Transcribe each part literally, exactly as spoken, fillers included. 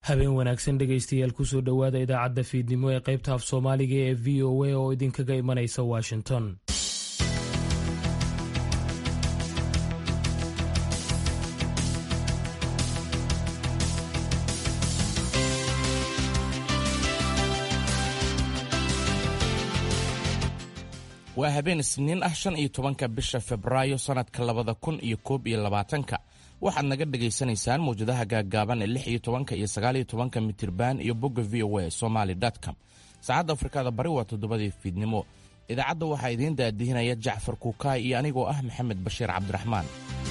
habeen wanaagsan dhegaystayaal kusoo dhowaada idaacadda fiidnimo ee qaybta af soomaaliga ee v o a oo idinkaga imanaysa washington. waa habeen isniin ah shan iyo tobanka bisha Febraayo sanadka labada kun iyo koob iyo labaatanka. waxaad naga dhageysanaysaan mawjadaha gaaggaaban ee lix iyo tobanka iyo sagaal iyo tobanka mitirban iyo bogga v o a somali dot com. saacadda Afrikada Bari waa toddobadii fiidnimo. idaacadda waxaa idiin daadihinaya Jacfar Kukaay iyo anigoo ah Maxamed Bashiir Cabdiraxmaan.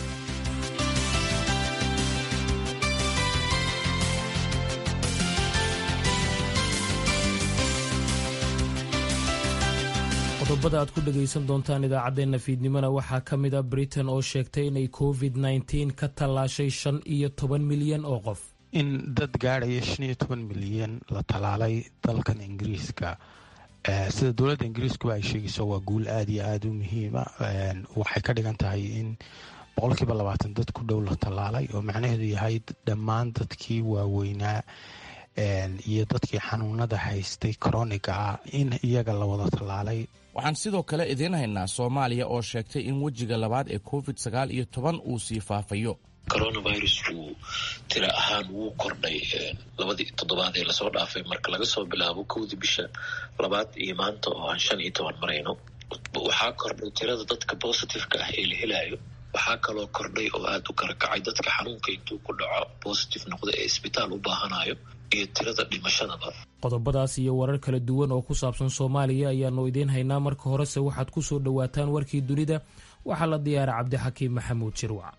qodobada aad ku dhagaysan doontaan idaacaddeenna fiidnimona waxaa ka mid a Britain oo sheegtay inay covid nineteen ka tallaashay shan iyo toban milyan oo qof. in dad gaadhaya shan iyo toban milyan la tallaalay dalkan Ingiriiska sida dowladda Ingiriisku ay sheegayso waa guul aad iyo aad u muhiima. waxay ka dhigan tahay in boqolkiiba labaatan dad ku dhow la tallaalay oo macnaheedu yahay dhammaan dadkii waaweynaa iyo dadkii xanuunada haystay chroniga ah in iyaga la wada tallaalay. waxaan sidoo kale idiin haynaa Soomaaliya oo sheegtay in wejiga labaad ee covid sagaal iyo toban uu sii faafayo. coronavirusku tira ahaan wuu kordhay labadii toddobaad ee lasoo dhaafay marka laga soo bilaabo kowdii bisha labaad iyo maanta oo aan shan iyo toban marayno. waxaa kordhay tirada dadka positive-ka ah ee la helayo. waxaa kaloo kordhay oo aad u kala kacay dadka xanuunka intuu ku dhaco positive noqda ee isbitaal u baahanayo iyo tirada dhimashadaba. qodobadaas iyo warar kala duwan oo ku saabsan Soomaaliya ayaanu idiin haynaa. marka horese waxaad ku soo dhawaataan warkii dunida. waxaa la diyaaray Cabdixakiim Maxamuud Shirwac.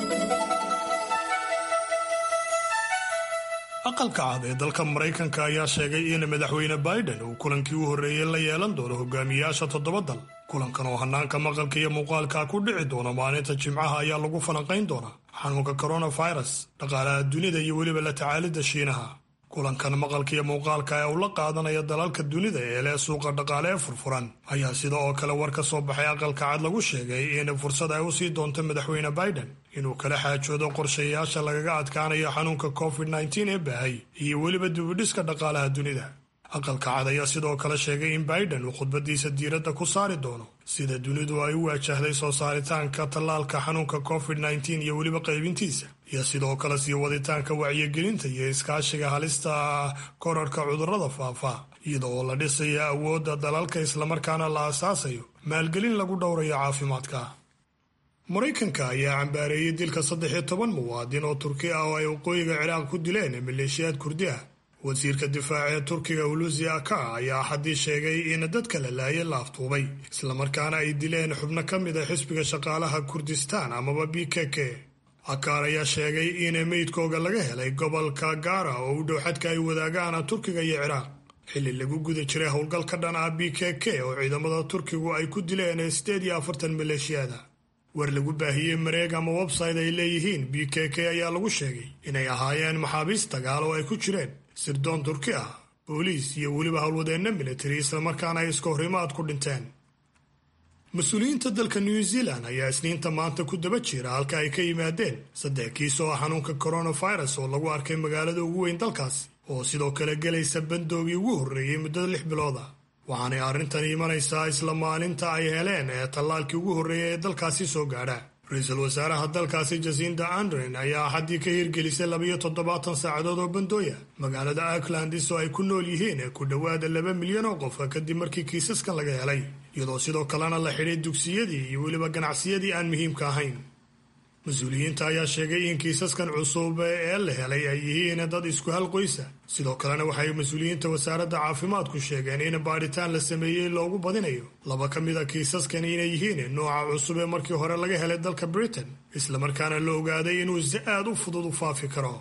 aqalka cad ee dalka Maraykanka ayaa sheegay in madaxweyne Biden uu kulankii u horreeyay la yeelan doono hogaamiyaasha toddoba dal. kulankan oo hanaanka maqalka iyo muuqaalka ku dhici doona maalinta Jimcaha ayaa lagu falanqayn doonaa xanuunka coronavirus, dhaqaalaha dunida iyo weliba la tacaalidda Shiinaha. kulankan maqalka iyo muuqaalka ee uu la qaadanaya dalalka dunida ee leh suuqa dhaqaale ee furfuran ayaa sida oo kale war ka soo baxay aqalka cad lagu sheegay in fursad ay u sii doonto madaxweyne Biden inuu kala xaajoodo qorshayaasha lagaga adkaanayo xanuunka covid nineteen ee baahay iyo weliba dibudhiska dhaqaalaha dunida. aqalka cad ayaa sidoo kale sheegay in Biden uu khudbadiisa diiradda ku saari doono sida dunidu ay u waajahday soo saaritaanka tallaalka xanuunka covid nineteen iyo weliba qaybintiisa, iyo sidoo kale sii waditaanka wacyigelinta iyo iskaashiga halista korarka cudurrada faafa, iyadoo la dhisayo awoodda dalalka islamarkaana la asaasayo maalgelin lagu dhowrayo caafimaadka. Maraykanka ayaa cambaareeyay dilka saddex iyo toban muwaadin oo Turki ah oo ay waqooyiga Ciraaq ku dileen maleeshiyaad Kurdi ah. wasiirka difaaca ee Turkiga Hulusi Akar ayaa haddii sheegay in dadka la laayay la aftuubay islamarkaana ay dileen xubno ka mid a xisbiga shaqaalaha Kurdistaan amaba B K K. Akar ayaa sheegay in meydkooga laga helay gobolka Gaara oo u dhow xadka ay wadaagaan Turkiga iyo Ciraaq xilli lagu guda jiray howlgal ka dhan ah B K K oo ciidamada Turkigu ay ku dileen sideed iyo afartan maleeshiyada. war lagu baahiyey mareeg ama website ay leeyihiin B K K ayaa lagu sheegay inay ahaayeen maxaabiis dagaal oo ay ku jireen sirdoon Turki ah, booliis iyo weliba howlwadeenna military islamarkaana ay iska horimaad ku dhinteen. mas-uuliyiinta dalka New Zealand ayaa isniinta maanta ku daba jira halka ay ka yimaadeen saddex kiis oo xanuunka coronavirus oo lagu arkay magaalada ugu weyn dalkaasi oo sidoo kale gelaysa bandoogii ugu horreeyey muddo lix bilood ah. waxaanay arrintan imanaysaa isla maalinta ay heleen ee tallaalkii ugu horreeyay ee dalkaasi soo gaadha. ra-iisul wasaaraha dalkaasi Jacinda Ardern ayaa haddii ka hirgelisay labiyo toddobaatan saacadood oo bandooya magaalada Auckland oo ay ku nool yihiin ku dhowaada laba milyan oo qof kadib markii kiisaskan laga helay, iyadoo sidoo kalena la xidhay dugsiyadii iyo weliba ganacsiyadii aan muhiimka ahayn. mas-uuliyiinta ayaa sheegay in kiisaskan cusub ee la helay ay yihiin dad isku hal qoysa. sidoo kalena waxay mas-uuliyiinta wasaaradda caafimaadku sheegeen in baadhitaan la sameeyey loogu badinayo laba ka mid a kiisaskan inay yihiin nooca cusub ee markii hore laga helay dalka Britain, islamarkaana la ogaaday inuu si aad u fudud u faafi karo.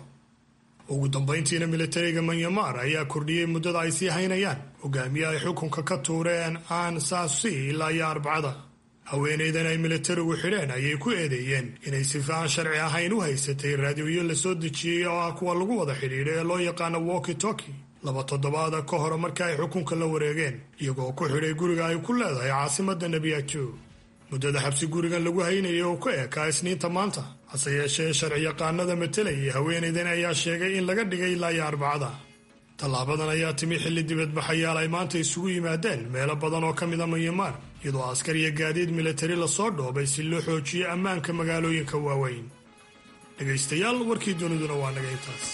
ugu dambayntiina militariga Myanmar ayaa kordhiyey muddada ay sii haynayaan hogaamiye ay xukunka ka tuureen Aung San Suu Kyi ilaa iyo Arbacada. haweeneydan ay militarigu xidheen ayay ku eedeeyeen inay si fiican sharci ahayn u haysatay raadiyoyo la soo dejiyey oo ah kuwa lagu wada xidhiidho ee loo yaqaano walkie talkie laba toddobaada ka hor markii ay xukunka la wareegeen, iyagoo ku xidhay guriga ay ku leedahay caasimadda Nebiyajo. muddada xabsi gurigan lagu haynayay oo ku eekaa isniinta maanta hase yeeshee sharciyaqaanada matalayay haweenaydan ayaa sheegay in laga dhigay ilaa iyo arbacada. tallaabadan ayaa timi xilli dibadbaxayaal ay maanta isugu yimaadeen meelo badan oo ka mid a Myanmar, iyadoo askar iyo gaadiid militari lasoo dhoobay si loo xoojiyo ammaanka magaalooyinka waaweyn. dhegaystayaal, warkii duniduna waa naga intaas.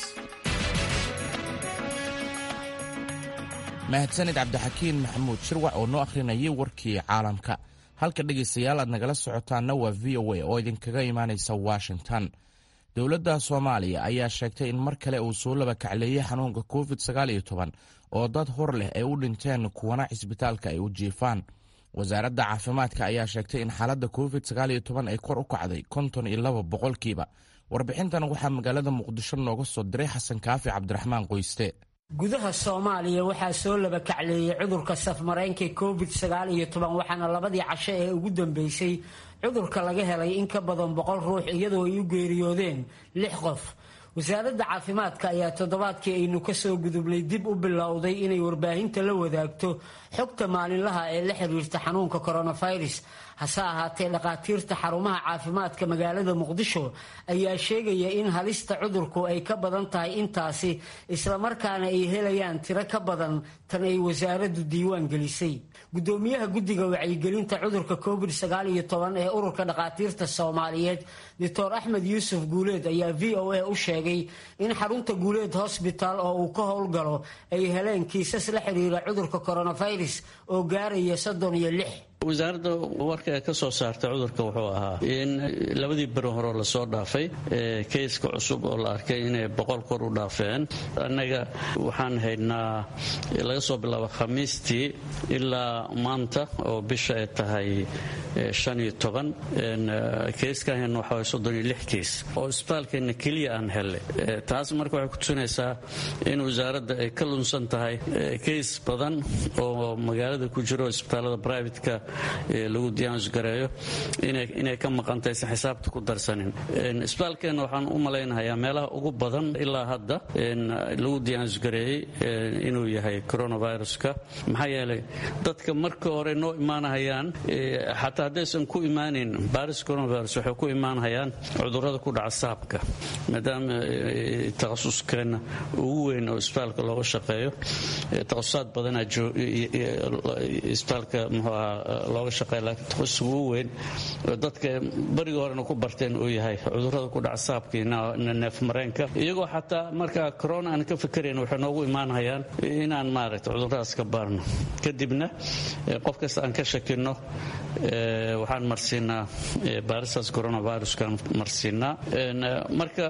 mahadsanid cabdixakiin maxamuud shirwac oo noo akhrinayay warkii caalamka. halka dhegaystayaal aad nagala socotaanna waa v o a oo idinkaga imaanaysa Washington. dowladda Soomaaliya ayaa sheegtay in mar kale uu soo laba kacleeyay xanuunka covid sagaal iyo toban oo dad hor leh ay u dhinteen kuwana cisbitaalka ay u jiifaan. wasaaradda caafimaadka ayaa sheegtay in xaaladda covid sagaal iyo toban ay kor u kacday konton iyo laba boqolkiiba. warbixintan waxaa magaalada Muqdisho nooga soo diray Xasan Kaafi Cabdiraxmaan Qoyste. gudaha Soomaaliya waxaa soo laba kacleeyay cudurka safmareenka covid sagaal iyo toban, waxaana labadii casho ee ugu dambeysay cudurka laga helay in ka badan boqol ruux iyadoo ay u geeriyoodeen lix qof. wasaaradda caafimaadka ayaa toddobaadkii aynu ka soo gudubnay dib u bilowday inay warbaahinta la wadaagto xogta maalinlaha ee la xiriirta xanuunka coronavirus. hase ahaatee dhakhaatiirta xarumaha caafimaadka magaalada Muqdisho ayaa sheegaya in halista cudurku ay ka badan tahay intaasi, islamarkaana ay helayaan tiro ka badan tan ay wasaaraddu diiwaan gelisay. gudoomiyaha guddiga wacyigelinta cudurka covid sagaal iyo toban ee ururka dhakhaatiirta Soomaaliyeed Doctor Axmed Yuusuf Guuleed ayaa v o a u sheegay in xarunta Guuleed Hospital oo uu ka howlgalo ay heleen kiisas la xiriira cudurka coronavirus oo gaaraya soddon iyo lix. wasaaradda warka ka soo saartay cudurka wuxuu ahaa in labadii bari hore la soo dhaafay kayska cusub oo la arkay inay boqol kor u dhaafeen. annaga waxaan haynaa laga soo bilaabo khamiistii ilaa maanta oo bisha ay tahay shan iyo toban kayskahan waxaa soddon iyo lix kays oo isbitaalkeena keliya aan helay. taas marka waxay ku tusinaysaa in wasaaradda ay ka lunsan tahay kays badan oo magaalada ku jiro isbitaalada privateka lagu diyaangareeyo inay ka maqantahay si xisaabta ku darsanin. isbitaalkeena waxaan u malaynayaa meelaha ugu badan ilaa hadda lagu diyaangareeyey inuu yahay coronaviruska. maxaa yeelay dadka marka hore noo imaanahayaan xataa haddaysan ku imaanin baaris coronavirus waxay ku imaanahayaan cudurrada ku dhaca saabka, maadaama takhasuskeena ugu weyn oo isbitaalka looga shaqeeyo takhasusaad badanaa isbitaalka muxuu ahaa looga shaqeeya, laakiin takhasus ugu weyn dadka barigii horena ku barteen uu yahay cudurrada ku dhaca saabka iyo neef mareenka. iyagoo xataa markaa corona aan ka fikerayn waxay noogu imaanahayaan inaan maaragtay cudurradaas ka baarno, kadibna qof kasta aan ka shakino waxaan marsiinaa baaristaas coronaviruskaan marsiinaa. marka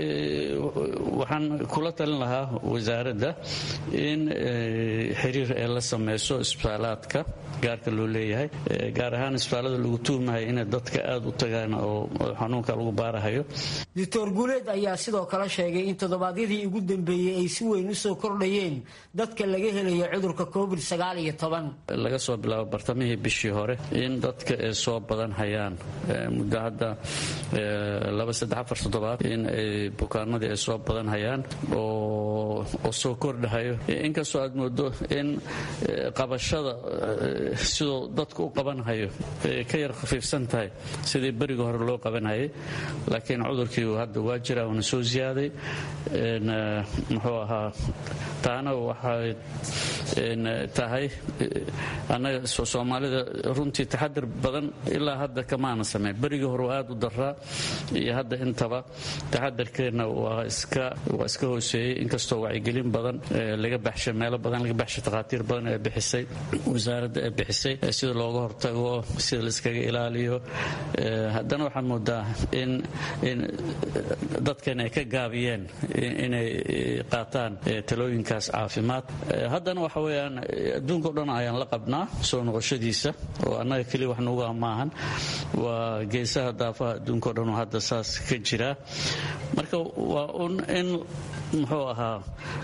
waxaan kula talin lahaa wasaaradda in xiriir ay la sameyso isbitaalaadka gaarka loo leeyahay, gaar ahaan isbitaalada lagu tuumahay inay dadka aad u tagaan oo xanuunka lagu baarahayo. doctor Guuleed ayaa sidoo kale sheegay in toddobaadyadii ugu dambeeyey ay si weyn u soo kordhayeen dadka laga helayo cudurka covid sagaal iyo toban. laga soo bilaabo bartamihii bishii hore in dadka ay soo badan hayaan muddo hadda laba saddex afar toddobaad in ay bukaanadii ay soo badan hayaan oo oo soo kordhahayo. inkastoo aad moodo in qabashada sidoo dadku u qabanhayo ka yar khafiifsan tahay sidii berigii hore loo qabanhayay, laakiin cudurkii hadda waa jira uuna soo ziyaaday. muxuu ahaa taana waxay tahay annaga soomaalida runtii taxadar badan ilaa hadda kamaana sameyn. berigii hore waa aad u daraa iyo hadda intaba taxadarkeenna waa iska waa iska hooseeyey, inkastoo wacyigelin badan laga baxshay, meelo badan laga baxshay, takhaatiir badan ee bixisay wasaaradda ee bixisay sida looga hortago, sida la iskaga ilaaliyo. haddana waxaan moodaa in in dadkeena ay ka gaabiyeen inay qaataan talooyinkaas caafimaad. haddana waxa weeyaan adduunka o dhan ayaan la qabnaa soo noqoshadiisa oo annaga keliya wax nuuga maahan, waa geesaha daafaha adduunka o dhan oo hadda saas ka jira. marka waa un in muxuu ahaa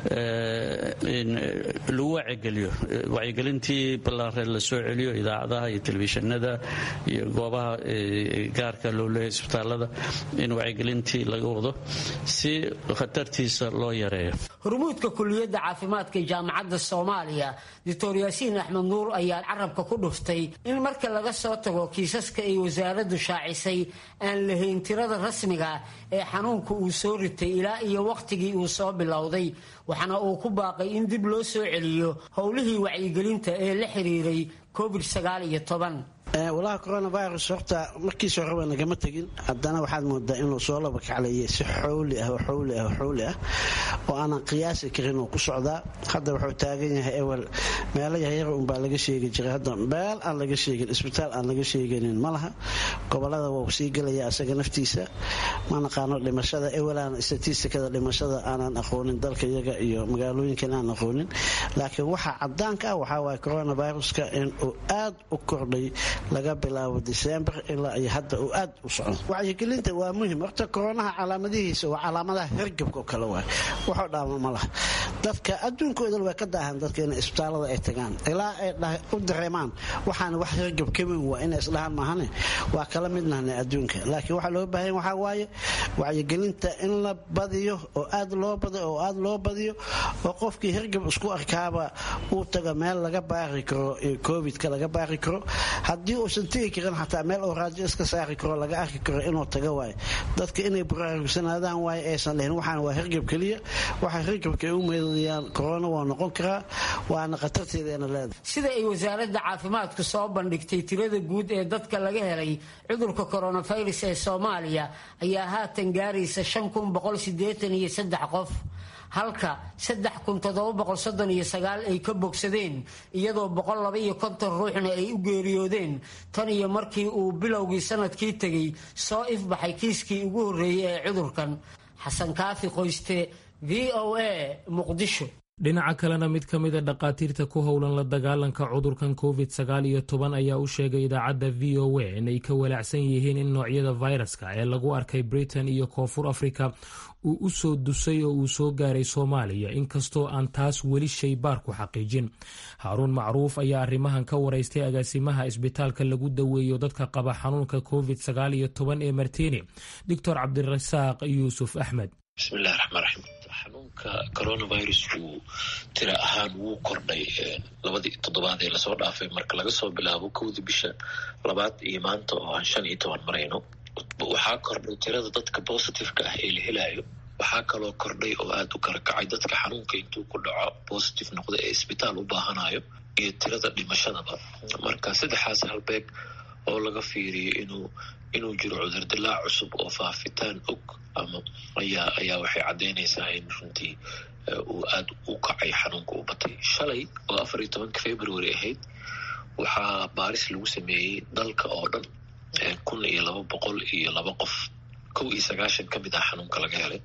lagu wacyigeliyo wacyigelintii ballaareed la soo celiyo idaacadaha iyo telefishinada iyo goobaha gaarka loo leeyahay isbitaalada in wacyigelintii laga wado si khatartiisa loo yareeyo. hormuudka kuliyadda caafimaadka jaamacadda Soomaaliya Doctor Yaasiin Axmed Nuur ayaa carabka ku dhuftay in marka laga soo tago kiisaska ay wasaaraddu shaacisay aan lahayn tirada rasmiga ee xanuunka uu soo ritay ilaa iyo waqtigii uu soo bilowday, waxaana uu ku baaqay in dib loo soo celiyo howlihii wacyigelinta ee la xiriiray covid sagaal iyo toban. walaha coronavirus horta markiisa hore waa nagama tegin, haddana waxaad moodaa inuu soo laba kaclayay si xowli ah oo xowli ah oo xowli ah oo aanan qiyaasi karin oo ku socdaa. hadda wuxuu taagan yahay ewel meelo yaryar unbaa laga sheegi jiray, hadda meel aan laga sheegin, isbitaal aan laga sheeganin ma laha. gobolada waa sii gelaya asaga naftiisa, ma naqaano dhimashada ewelaan statistikada dhimashada aanan aqoonin dalka iyaga iyo magaalooyinkan aan aqoonin, laakiin waxa cadaanka ah waxaa waaye coronaviruska in uu aad u kordhay laga bilaabo December ilaa ay hadda uu aad u socdo. wacyigelinta waa muhiim. horta koronaha calaamadihiisa waa calaamadaha hergabka kale waay, wuxuu dhaamo ma laha. dadka adduunkooda way ka daahan dadka in isbitaalada ay tagaan ilaa ay u dareemaan waxaan wax hergab ka weyn waa inay isdhahaan maahane waa kala midnahna adduunka. laakiin waxa loo baahan waxaa waaye wacyigelinta in la badiyo oo aad loo badiyo oo aad loo badiyo oo qofkii hergab isku arkaaba uu tago meel laga baari karo covid-ka laga baari karo. haddii uusan tegi karin xataa meel oo raajo iska saari karo laga arki karo inuu tago waaye. dadka inay buraarugsanaadaan waaye aysan lehin waxaan waa hergab keliya, waxa hergabka ay u meedayaan corona waa noqon karaa, waana khatarteedana leedahay. sida ay wasaaradda caafimaadku soo bandhigtay, tirada guud ee dadka laga helay cudurka coronavirus ee Soomaaliya ayaa haatan gaaraysa shan kun boqol siddeetan iyo saddex qof, halka saddex kun toddoba boqol soddon iyo sagaal ay ka bogsadeen, iyadoo boqol laba iyo konton ruuxna ay u geeriyoodeen tan iyo markii uu bilowgii sanadkii tegay soo ifbaxay kiiskii ugu horreeyay ee cudurkan. xasan kaafi qoyste, V O A, Muqdisho. dhinaca kalena mid ka mida dhaqaatiirta ku howlan la dagaalanka cudurkan covid sagaal iyo toban ayaa u sheegay idaacadda V O A inay ka walaacsan yihiin in noocyada fayraska ee lagu arkay Britain iyo Koonfur Afrika uu u soo dusay oo uu soo gaaray Soomaaliya, inkastoo aan taas weli shay baar ku xaqiijin. Haaruun Macruuf ayaa arrimahan ka waraystay agaasimaha isbitaalka lagu daweeyo dadka qaba xanuunka covid sagaal iyo toban ee Martini, Doctor Cabdirasaaq Yuusuf Axmed. bismillahi raxmaan raxiim. xanuunka coronavirus uu tira ahaan wuu kordhay labadii toddobaad ee lasoo dhaafay marka laga soo bilaabo kowdii bisha labaad iyo maanta oo aan shan iyo toban marayno. waxaa kordhay tirada dadka positiveka ah ee la helayo. waxaa kaloo kordhay oo aad u kala kacay dadka xanuunka intuu ku dhaco positive noqda ee isbitaal u baahanayo iyo tirada dhimashadaba. marka saddexaas halbeeg oo laga fiiriyo inuu inuu jiro cudurdilaac cusub oo faafitaan og ama ayaa ayaa waxay caddeynaysaa in runtii uu aad u kacay xanuunka u batay. shalay oo afar iyo tobanka february ahayd waxaa baaris lagu sameeyey dalka oo dhan kun iyo laba boqol iyo laba qof, kow iyo sagaashan ka mid ah xanuunka laga helay.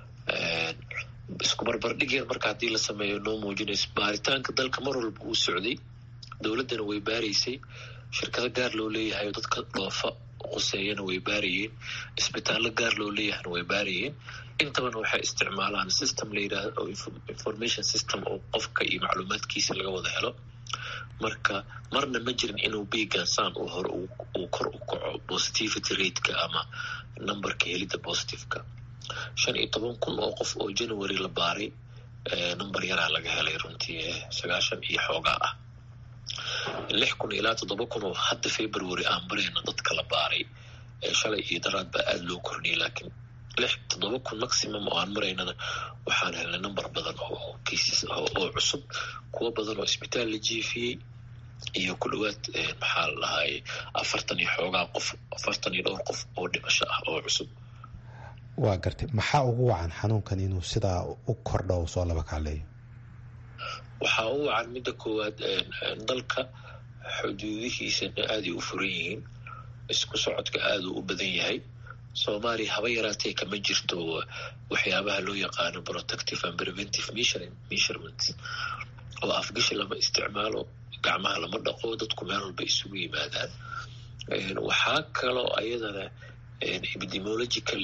isku barbardhigeed marka haddii la sameeyo noo muujinayso baaritaanka dalka mar walba uu socday, dowladdana way baaraysay, shirkado gaar loo leeyahay oo dadka dhoofa quseeyana way baarayeen, isbitaallo gaar loo leeyahayna way baarayeen. intabana waxay isticmaalaan system la yidhaahdo information system oo qofka iyo macluumaadkiisa laga wada helo. marka marna ma jirin inuu bigansaan uu hore uu kor u kaco positivity rateka ama numberka helidda positiveka. shan iyo toban kun oo qof oo january la baaray, number yaraa laga helay runtii sagaashan iyo xoogaa ah. lix kun ilaa toddoba kun oo hadda february aan barayna dadka la baaray, shalay iyo daraad baa aada loo kordhiyay, laakiin lix toddoba kun maximum oo aan maraynana waxaan helnay number badan oo cases oo cusub, kuwo badan oo isbitaal la jiifiyey iyo ku dhawaad maxaa la dhahay afartan iyo xoogaa qof afartan iyo dhowr qof oo dhimasho ah oo cusub. waa gartay. maxaa ugu wacan xanuunkan inuu sidaa u kordho oo soo laba kacleeyo? waxaa u wacan midda koowaad dalka xuduudihiisana aaday u furan yihiin, isku socodka aaduu u badan yahay. soomaaliya haba yaraatee kama jirto waxyaabaha loo yaqaano protective and preventive measurements oo afgashi lama isticmaalo, gacmaha lama dhaqo, dadku meel walba isugu yimaadaan. waxaa kaloo ayadana epidemiological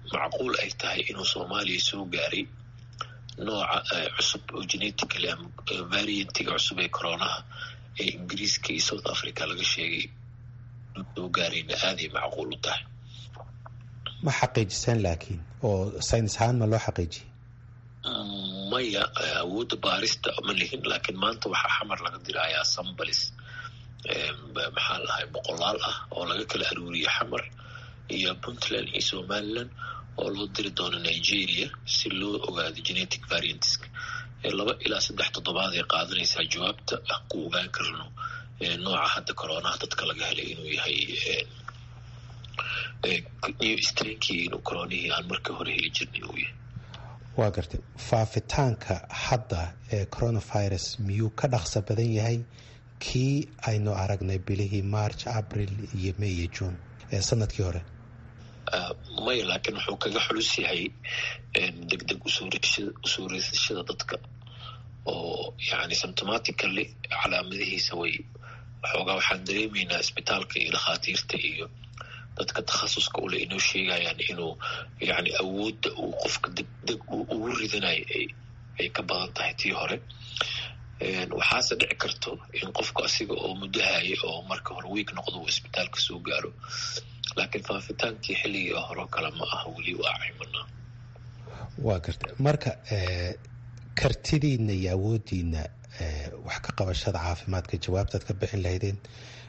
macquul ay tahay inuu soomaaliya soo gaaray nooca cusub oo genetically ama variantiga cusub ee coronaha ee ingiriiska iyo south africa laga sheegay soo gaarayna aaday macquul u tahay. ma xaqiijisaan laakiin oo saynis ahaan ma loo xaqiijiyey? maya, awoodda baarista ma lihin, laakiin maanta waxaa xamar laga dirayaa sambalis maxaa lahay boqolaal ah oo laga kala aruuriya xamar iyo puntland iyo somaliland oo loo diri doono nigeria si loo ogaado genetic variantska. laba ilaa saddex toddobaad ay qaadanaysaa jawaabta ah ku ogaan karno nooca hadda coronaha dadka laga helay inuu yahay new strankii inuu coronihii aan markii hore heli jirnin uu yahay. waa gartay. faafitaanka hadda ee coronavirus miyuu ka dhaqso badan yahay kii aynu aragnay bilihii march abril iyo may iyo june ee sanadkii hore? maya, laakiin wuxuu kaga xulus yahay degdeg usoo reesashada dadka oo yani symptomatically calaamadihiisa way waxoogaa waxaan dareemaynaa isbitaalka iyo dhakhaatiirta iyo dadka takhasuska ule inoo sheegayaan inuu yani awoodda uu qofka degdeg ugu ridanayo ay ka badan tahay tii hore. waxaase dhici karto in qofku asiga oo muddahaya oo marka hore wiig noqdo uu isbitaalka soo gaaro, laakiin faafitaankii xilligii hore kale ma aha weli waa cimanaa. waa garta. marka kartidiina iyo awoodiina wax ka qabashada caafimaadka jawaabtaad ka bixin lahaydeen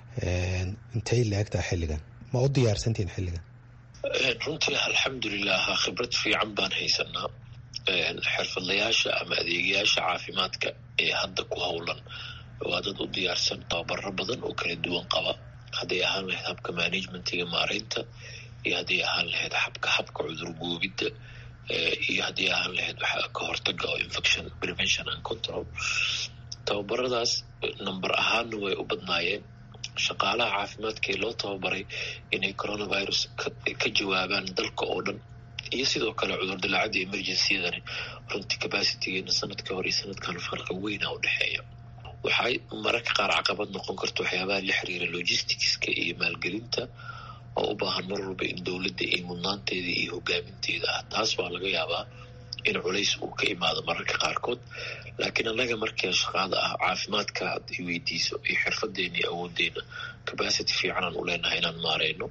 intay la-egtaa xilligan? ma u diyaarsantihiin xilligan? runtii alxamdulilah khibrad fiican baan haysanaa. xirfadlayaasha ama adeegayaasha caafimaadka ee hadda ku howlan waa dad u diyaarsan, tababaro badan oo kala duwan qaba, hadday ahaan lahayd habka managementiga maareynta iyo hadday ahaan lahayd habka habka cudur goobidda iyo hadday ahaan lahayd waxa ka hortaga oo infection prevention and control. tababaradaas number ahaanna way u badnaayeen. shaqaalaha caafimaadka ee loo tababaray inay coronavirus ka jawaabaan dalka oo dhan iyo sidoo kale cudur dilaacada emergencydani runtii capacitygeena sanadka hore iyo sanadkan farqa weyna u dhexeeya. waxay mararka qaar caqabad noqon karto waxyaabaha la xiriira logisticska iyo maalgelinta oo u baahan mar walba in dowladda ay mudnaanteeda iyo hogaaminteeda ah. taas waa laga yaabaa in culays uu ka imaado mararka qaarkood, laakiin annaga markii shaqaada ah caafimaadka hadday weydiiso iyo xirfadeena iyo awoodeena capacity fiicanaan u leenahay inaan maareyno.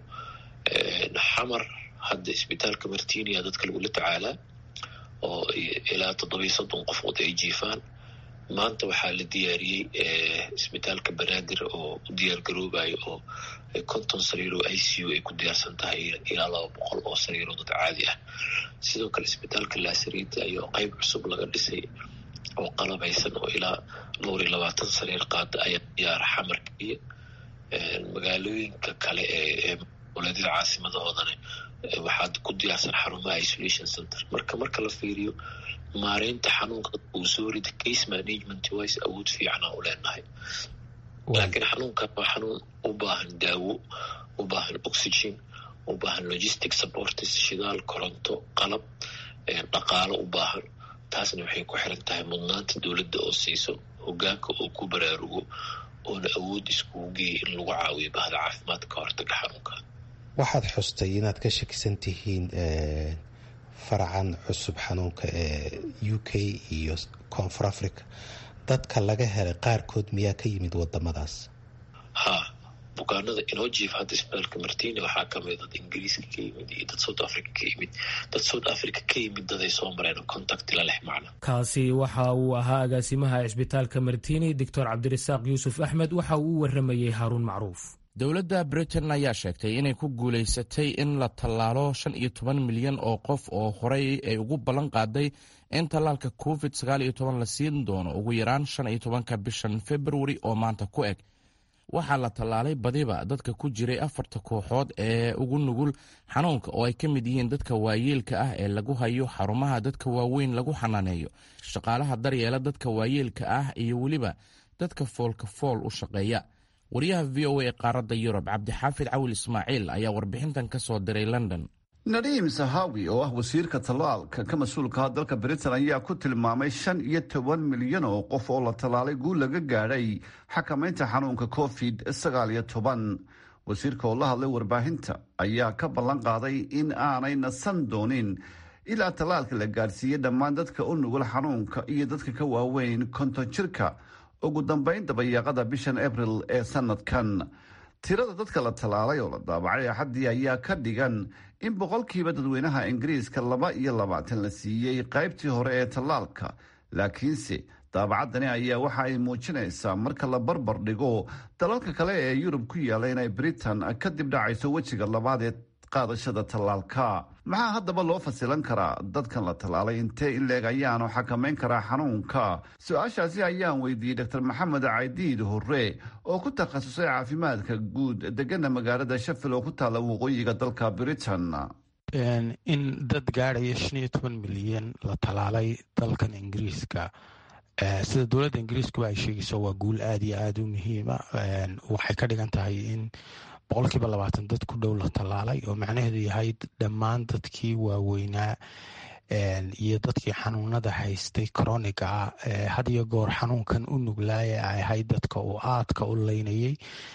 xamar hadda isbitaalka martinia dadka lagula tacaalaa oo ilaa toddobiyo soddon qofood ay jiifaan. maanta waxaa la diyaariyey isbitaalka banaadir oo u diyaar garoobayo oo konton sariir oo i c u ay ku diyaarsan tahay ilaa laba boqol oo sariir oo dad caadi ah. sidoo kale isbitaalka laasariida ayaa qeyb cusub laga dhisay oo qalabaysan oo ilaa dhowr iyo labaatan sariir qaada ayaa diyaara xamarka iyo magaalooyinka kale ee walaadada caasimadahoodan waxaad ku diyaarsan xarumaha isolation center. marka marka la fiiriyo maareynta xanuunka uu soo rida case management wise awood fiicanaa u leenahay, laakiin xanuunkan waa xanuun u baahan daawo, u baahan oxygen, u baahan logistic supports, shidaal, koronto, qalab, dhaqaalo u baahan. taasna waxay ku xiran tahay mudnaanta dowladda oo siiso, hogaanka oo ku baraarugo, oona awood iskugu geeya in lagu caawiyo bahda caafimaadka ka hortaga xanuunka. waxaad xustay inaad ka shakisan tihiin faracan cusub xanuunka ee u k iyo koonfur africa. dadka laga helay qaarkood miyaa ka yimid wadamadaas? ha bukaanada inoo jiifa hadda isbitaalka martina waxaa kamid dad ingiriiska ka yimid iyo dad south africa ka yimid. dad south africa ka yimid daday soo mareen contact la leh macna. kaasi waxa uu ahaa agaasimaha isbitaalka martini doctor cabdirasaaq yuusuf axmed. waxa uu u waramayey haaruun macruuf. dowladda britain ayaa sheegtay inay ku guulaysatay in la tallaalo shan iyo toban milyan oo qof oo horey ay ugu ballan qaaday in tallaalka covid sagaal iyo toban la siin doono ugu yaraan shan iyo tobanka bishan februari oo maanta ku eg. waxaa la tallaalay badiba dadka ku jiray afarta kooxood ee ugu nugul xanuunka oo ay ka mid yihiin dadka waayeelka ah ee lagu hayo xarumaha dadka waaweyn lagu xanaaneeyo, shaqaalaha daryeela dadka waayeelka ah iyo weliba dadka foolka fool u shaqeeya. wariyaha v o a ee qaaradda yurub cabdixaafid cawil ismaaciil ayaa warbixintan ka soo diray london. nadiim sahawi oo ah wasiirka tallaalka ka mas-uulka dalka britain ayaa ku tilmaamay shan iyo toban milyan oo qof oo la tallaalay guul laga gaadhay xakamaynta xanuunka covid sagaal iyo toban. wasiirka oo la hadlay warbaahinta ayaa ka ballan qaaday in aanay nasan doonin ilaa tallaalka la gaadhsiiyey dhammaan dadka u nugul xanuunka iyo dadka ka waaweyn konton jirka ugu dambayn dabayaaqada bishan abril ee sanadkan. tirada dadka la tallaalay oo la daabacay axaddii ayaa ka dhigan in boqolkiiba dadweynaha ingiriiska laba iyo labaatan la siiyey qaybtii hore ee tallaalka, laakiinse daabacaddani ayaa waxa ay muujinaysaa marka la barbar dhigo dalalka kale ee yurub ku yaalla inay britain kadib dhacayso wejiga labaad ee qaadashada tallaalka. maxaa haddaba loo fasilan karaa dadkan la tallaalay intee in leeg ayaanu xakamayn karaa xanuunka? su-aashaasi ayaan weydiiyey doctor maxamed caydiid hore oo ku takhasusay caafimaadka guud degana magaalada shafil oo ku taalla waqooyiga dalka britain. in dad gaadhaya shan iyo toban milyan la tallaalay dalkan ingiriiska, sida dowladda ingiriiskuba ay sheegayso waa guul aada iyo aada u muhiima. waxay ka dhigan tahay in boqolkiiba labaatan dad ku dhow la tallaalay, oo macnaheedu yahay dhammaan dadkii waaweynaa iyo dadkii xanuunada haystay coroniga ah had iyo goor xanuunkan u nuglaaya ay ahayd dadka uu aadka u leynayay,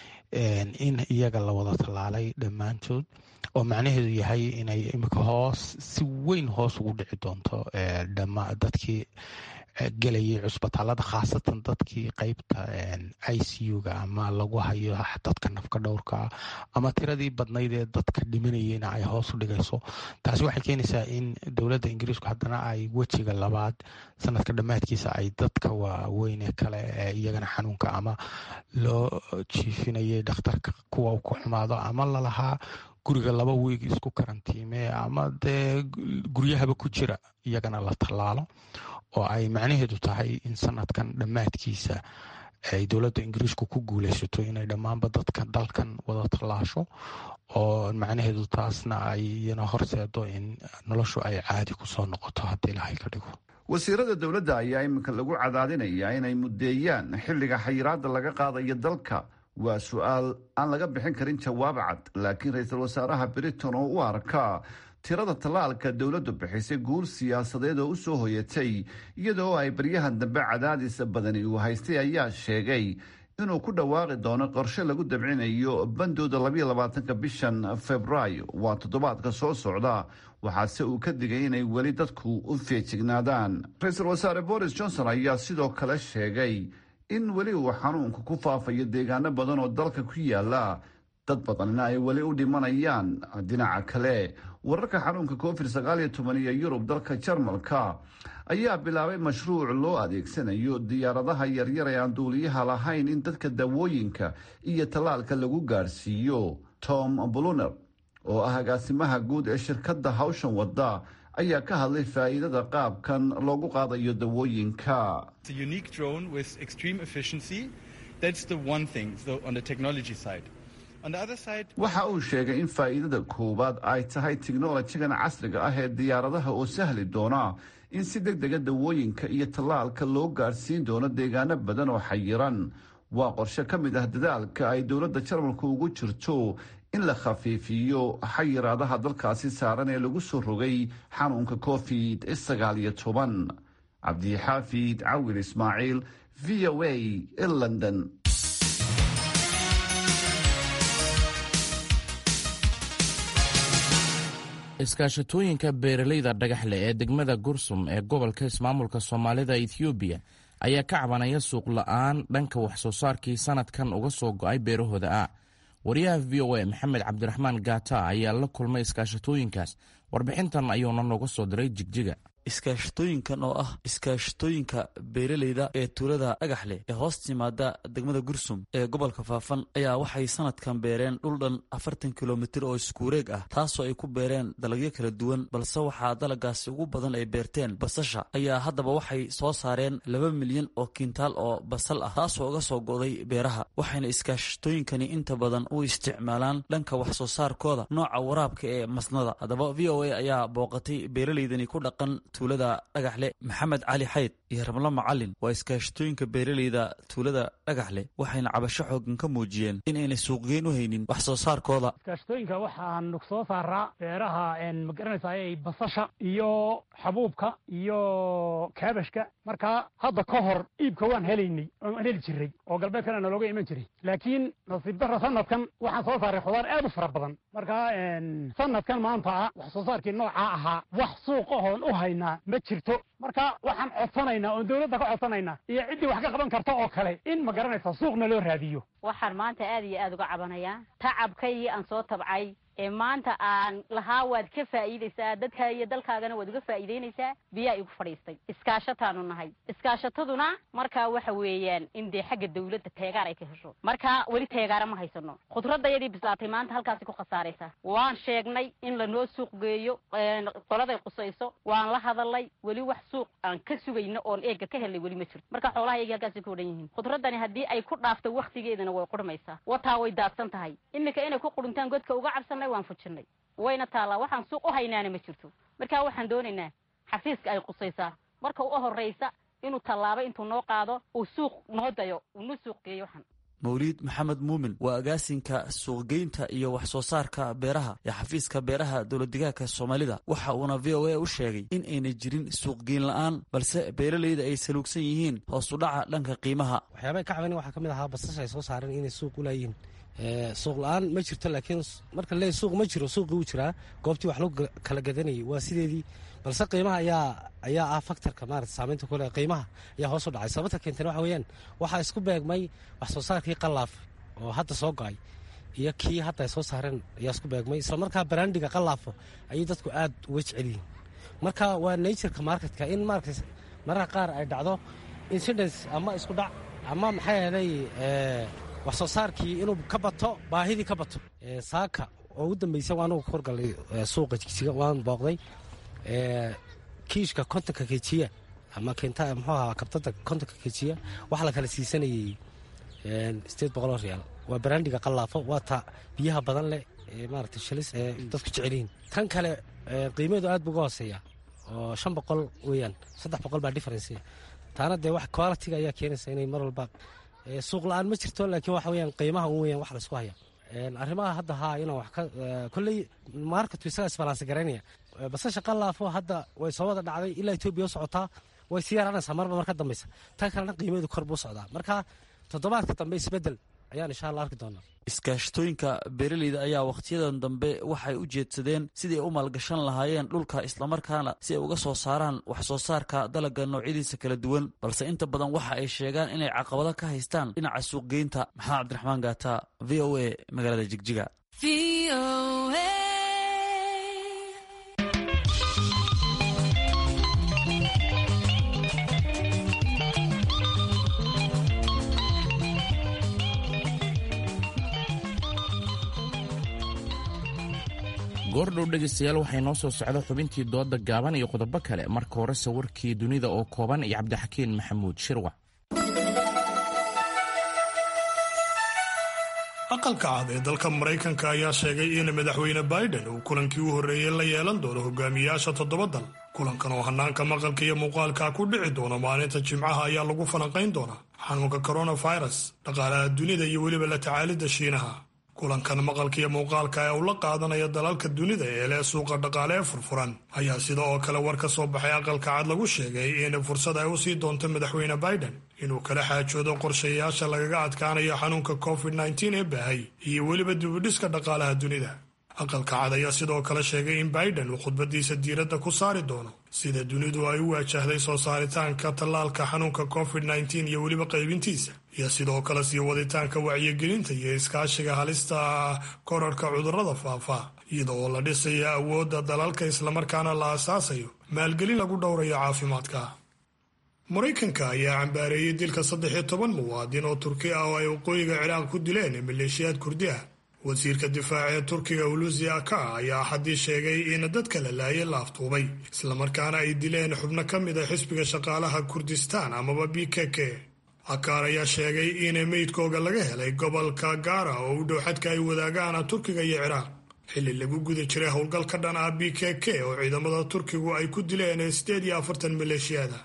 in iyaga la wada tallaalay dhammaantood, oo macnaheedu yahay inay imika hoos si weyn hoos ugu dhici doonto dadkii gelayay cusbitaalada, khaasatan dadkii qeybta i c u-ga ama lagu hayo dadka nafka dhowrka ama tiradii badnayd ee dadka dhimanayeyna ay hoos u dhigayso. taasi waxay keenaysaa in dowladda ingiriisku haddana ay wejiga labaad sanadka dhammaadkiisa ay dadka waaweyn ee kale ee iyagana xanuunka ama loo jiifinayay dhakhtarka kuwa ku xumaado ama lalahaa guriga laba wiig isku karantiime ama dee guryahaba ku jira iyagana la tallaalo, oo ay macnaheedu tahay in sanadkan dhammaadkiisa ay dowladda ingiriisku ku guulaysato inay dhammaanba dadka dalkan wada tallaasho, oo macnaheedu taasna ay iyana horseedo in noloshu ay caadi ku soo noqoto haddii ilaahay ka dhigo. wasiirada dowladda ayaa iminka lagu cadaadinayaa inay muddeeyaan xilliga xayiraadda laga qaadayo dalka. waa su-aal aan laga bixin karin jawaab cad, laakiin ra-iisul wasaaraha britain oo u arkaa tirada tallaalka dowladdu bixisay guul siyaasadeed oo u soo hoyatay iyadoo ay baryahan dambe cadaadis badani uu haystay, ayaa sheegay inuu ku dhawaaqi doono qorshe lagu dabcinayo bandooda labayo labaatanka bishan februaayo, waa toddobaadka soo socda. waxaase uu ka digay inay weli dadku u feejignaadaan. ra-iisul wasaare boris johnson ayaa sidoo kale sheegay in weli uu xanuunka ku faafayo deegaano badan oo dalka ku yaala, dad badanna ay weli u dhimanayaan. dhinaca kale, wararka xanuunka covid sagaal iyo toban iyo yurub dalka jarmalka ayaa bilaabay mashruuc loo adeegsanayo diyaaradaha yaryar ee aan duuliyaha lahayn in dadka dawooyinka iyo tallaalka lagu gaadhsiiyo. tom bluner oo ah agaasimaha guud ee shirkadda hawshan wadda ayaa ka hadlay faa'iidada qaabkan loogu qaadayo dawooyinka. waxa uu sheegay in faa'iidada koowaad ay tahay tiknolojigan casriga ah ee diyaaradaha oo sahli doona in si deg dega dawooyinka iyo tallaalka loo gaadhsiin doono deegaano badan oo xayiran. waa qorshe ka mid ah dadaalka ay dowladda jarmalku ugu jirto in la khafiifiyo xayiraadaha dalkaasi saaran ee lagu soo rogay xanuunka covid sagaal iyo toban. cabdixaafid cawil ismaaciil, v o a e london. iskaashatooyinka beeralayda dhagaxleh ee degmada gursum ee gobolka ismaamulka soomaalida ethoobiya ayaa ka cabanaya suuq la-aan dhanka wax soo saarkii sanadkan uga soo go-ay beerahooda ah. wariyaha v o a maxamed cabdiraxmaan gaata ayaa la kulmay iskaashatooyinkaas. warbixintan ayuuna nooga soo diray jigjiga. iskaashatooyinkan oo ah iskaashatooyinka beeralayda ee tuulada dhagaxleh ee hoos timaada degmada gursum ee gobolka faafan ayaa waxay sanadkan beereen dhul dhan afartan kilomitir oo iskuureeg ah, taasoo ay ku beereen dalagyo kala duwan, balse waxaa dalagaasi ugu badan ay beerteen basasha. ayaa haddaba waxay soo saareen laba milyan oo kintaal oo basal ah, taasoo uga soo go'day beeraha. waxayna iskaashatooyinkani inta badan u isticmaalaan dhanka wax soo saarkooda nooca waraabka ee masnada. haddaba v o a ayaa booqatay beeralaydani ku dhaqan tuulada dhagaxle. maxamed cali xayd iyo ramlo macalin waa iskaashatooyinka beeraleyda tuulada dhagaxleh waxayna cabasho xoogan ka muujiyeen in aynay suuqgeyn u haynin wax soo saarkooda. iskaashatooyinka waxaan soo saaraa beeraha ma garanaysaay basasha iyo xabuubka iyo kaabashka. marka hadda ka hor iibka waan helaynay waan heli jiray oo galbeedkana nalooga iman jiray, laakiin nasiib darro sanadkan waxaan soo saaray khudaar aad u fara badan. marka sanadkan maanta wax soo saarkii noocaa ahaa wax suuq ahoon u haynaa ma jirto. marka waxaan codsanaynaa oon dawladda ka codsanaynaa iyo ciddii wax ka qaban karta oo kale in ma garanaysa suuqna loo raadiyo. waxaan maanta aad iyo aad uga cabanayaa tacabkaygii aan soo tabcay ee maanta aan lahaa waad ka faa'iidaysaa dadka iyo dalkaagana waad uga faa'iidaynaysaa biyaa igu fadhiistay. iskaashataanu nahay, iskaashataduna markaa waxa weeyaan in dee xagga dawladda teegaar ay ka hesho. marka weli teegaara ma haysano. khudradayadii bislaatay maanta halkaasi ku khasaaraysaa. waan sheegnay in lanoo suuq geeyo qoladay qusayso, waan la hadalay, weli wax suuq aan ka sugayno oon eega ka helay weli ma jirto. marka xoolaha iyaga halkaasi ku odhan yihiin. khudradani haddii ay ku dhaafto waktigeedana way qurmaysaa, wataa way daadsan tahay. iminka inay ku qudhintaan godka uga cabsan waan fujinay wayna taalaa, waxaan suuq u haynaana ma jirto. marka waxaan doonaynaa xafiiska ay qusaysaa marka u horeysa inuu tallaabo intuu noo qaado uu suuq noo dayo uu noo suuq geeyo. waxaan mawliid maxamed muumin waa agaasinka suuqgeynta iyo wax soo saarka beeraha ee xafiiska beeraha dowladdeegaanka Soomaalida. waxa uuna V O A u sheegay in ayna jirin suuqgeyn la'aan balse beeraleyda ay saluugsan yihiin hoos u dhaca dhanka qiimaha. waxyaabaha ka caawinaya waxaa ka mid ahaa basasha ay soo saareen inay suuq u leeyihiin. suuq la-aan ma jirto, laakiin marka le suuq ma jiro, suuqii wuu jiraa, goobtii wax lagu kala gadanayay waa sideedii, balse qiimaha ayaa ayaa ah faktorka maarata saamaynta kule. qiimaha ayaa hoos u dhacay. sababta keentana waxa weeyaan waxaa isku beegmay wax soo saarkii qallaaf oo hadda soo go-ay iyo kii hadda ay soo saareen ayaa isku beegmay. isla markaa baraandiga qallaafo ayay dadku aad uga jecel yihiin. marka waa natureka marketka in marka mararka qaar ay dhacdo incidence ama isku dhac ama maxay ahaday wax soo saarkii inuu ka bato, baahidii ka bato. saaka oo ugu dambaysa waa anugu ka horgalay suuqa jigjiga, waan booqday kiishka kontonka kejiya ama keenta muxuu ahaa kabtada kontonka kejiya waxa la kala siisanayay sideed boqoloo riyaal. waa baraandiga qallaafo, waa ta biyaha badan leh ee maaragtay shalis ee dadku jecelyihiin. tan kale qiimaheedu aad buu uga hooseeya oo shan boqol weeyaan, saddex boqol baa differenceya. taana dee wax qualitiga ayaa keenaysa inay mar walba suuq la-aan ma jirto, laakiin waxa weeyaan qiimaha un weeyaan wax la isku haya. arrimaha hadda haa inaan wax ka kolley marketku isaga isbalansi garaynaya. basasha qallaafo hadda way soo wada dhacday ilaa Ethiopia u socotaa, way sii yaraanaysaa marba marka dambaysa. tan kalena qiimaheedu kor buu socdaa. marka toddobaadka dambe isbedel ayaan insha Allah arki doonaa. iskaashatooyinka beeraleyda ayaa wakhtiyadan dambe waxay u jeedsadeen sidii ay u maalgashan lahaayeen dhulka islamarkaana si ay uga soo saaraan wax soo saarka dalagga noocyadiisa kala duwan, balse inta badan waxa ay sheegaan inay caqabado ka haystaan dhinaca suuqgeynta. maxamed cabdiraxmaan gaata, V O A, magaalada Jigjiga. goordhow dhegaystayaal waxay noo soo socda xubintii dooda gaaban iyo qodobo kale. marka hore sawirkii dunida oo kooban iyo cabdixakiin maxamuud shirwac. aqalka cad ee dalka Maraykanka ayaa sheegay in madaxweyne Biden uu kulankii u horreeyay la yeelan doono hogaamiyaasha toddoba dal. kulankan oo hanaanka maqalka iyo muuqaalka ku dhici doona maalinta Jimcaha ayaa lagu falanqayn doonaa xanuunka coronavirus, dhaqaalaha dunida iyo weliba la tacaalidda Shiinaha. kulankan maqalka iyo muuqaalka ee uu la qaadanayo dalalka dunida ee leh suuqa dhaqaale ee furfuran ayaa sida oo kale war ka soo baxay aqalka cad lagu sheegay in fursad ay u sii doonto madaxweyne Biden inuu kala xaajoodo qorshayaasha lagaga adkaanayo xanuunka covid nineteen ee baahay iyo weliba dibudhiska dhaqaalaha dunida. aqalka cad ayaa sidoo kale sheegay in Biden uu khudbadiisa diiradda ku saari doono sida dunidu ay u waajahday soo saaritaanka tallaalka xanuunka covid nineteen iyo weliba qaybintiisa, iyo sidoo kale sii waditaanka wacyigelinta iyo iskaashiga halista korarka cudurrada faafa, iyada oo la dhisayo awoodda dalalka islamarkaana la asaasayo maalgelin lagu dhowrayo caafimaadka. Maraykanka ayaa cambaareeyey dilka saddex iyo toban muwaadin oo Turki ah oo ay waqooyiga Ciraaq ku dileen maleeshiyaad Kurdi ah. wasiirka difaaca ee Turkiga Hulusi Akar ayaa axadii sheegay in dadka la laayay la aftuubay islamarkaana ay dileen xubno ka mid a xisbiga shaqaalaha Kurdistaan amaba B K K. Akar ayaa sheegay in meydkooga laga helay gobolka Gaara oo u dhow xadka ay wadaagaan Turkiga iyo Ciraaq xilli lagu guda jiray howlgal ka dhan ah B K K oo ciidamada Turkigu ay ku dileen sideed iyo afartan maleeshiyada.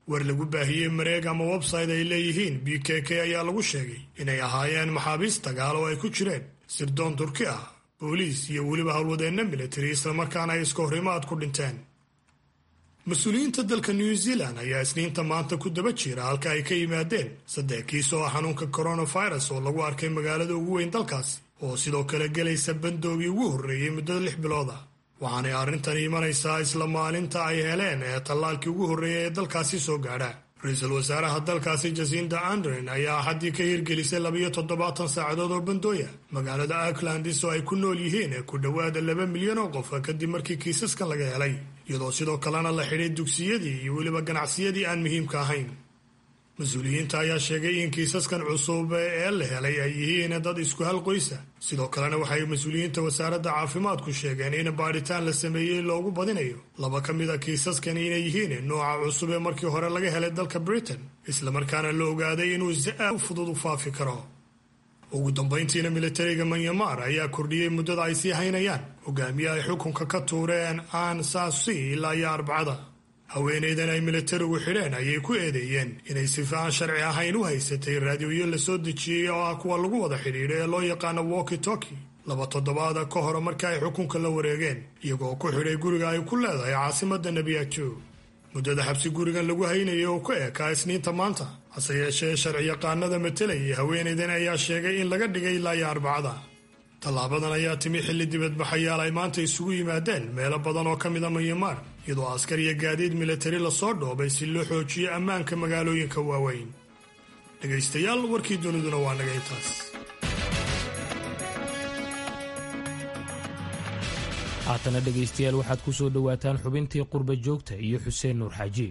war lagu baahiyey mareeg ama website ay leeyihiin b k k ayaa lagu sheegay inay ahaayeen maxaabiis dagaal oo ay ku jireen sirdoon turki ah, booliis iyo weliba howlwadeenna militari, islamarkaana ay iska horimaad ku dhinteen. mas-uuliyiinta dalka New Zealand ayaa isniinta maanta ku daba jira halka ay ka yimaadeen saddex kiis oo xanuunka coronavirus oo lagu arkay magaalada ugu weyn dalkaasi, oo sidoo kale gelaysa bandoogii ugu horreeyey muddo lix bilood ah. waxaanay arrintan imanaysaa isla maalinta ay heleen ee tallaalkii ugu horreeyay ee dalkaasi soo gaadha. ra-iisul wasaaraha dalkaasi Jacinda Ardern ayaa xaddii ka hirgelisay labiyo toddobaatan saacadood oo bandooya magaalada Aucklandis oo ay ku nool yihiin ee ku dhowaada laba milyan oo qof kadib markii kiisaskan laga helay, iyadoo sidoo kalena la xidhay dugsiyadii iyo weliba ganacsiyadii aan muhiimka ahayn. mas-uuliyiinta ayaa sheegay in kiisaskan cusub ee la helay ay yihiin dad isku hal qoysa. sidoo kalena waxay mas-uuliyiinta wasaaradda caafimaadku sheegeen in baadhitaan la sameeyey loogu badinayo laba ka mid a kiisaskan inay yihiin nooca cusub ee markii hore laga helay dalka Britain, islamarkaana la ogaaday inuu si aad u fudud u faafi karo. ugu dambayntiina militariga Myanmar ayaa kordhiyey muddada ay sii haynayaan hogaamiye ay xukunka ka tuureen Aung San Suu Kyi ilaa iyo arbacada. haweeneydan ay militarigu xidheen ayay ku eedeeyeen inay sifa aan sharci ahayn u haysatay raadiyoyo la soo dejiyey oo ah kuwa lagu wada xidhiidho ee loo yaqaano walkie talkie laba toddobaada ka hor markii ay xukunka la wareegeen, iyagoo ku xidhay guriga ay ku leedahay caasimadda Nebiyajo. muddada xabsi gurigan lagu haynayay oo ku eekaa isniinta maanta, hase yeeshee sharci yaqaanada matalayay haweeneydan ayaa sheegay in laga dhigay ilaa iyo arbacada. tallaabadan ayaa timi xilli dibadbaxayaal ay maanta isugu yimaadeen meelo badan oo ka mid a Myanmar, iyadoo askar iyo gaadiid militari lasoo dhoobay si loo xoojiyo ammaanka magaalooyinka waaweyn. dhegaystayaal, warkii duniduna waa naga intaas. haatana dhegaystayaal waxaad ku soo dhowaataan xubintii qurba joogta iyo xuseen nuur xaaji.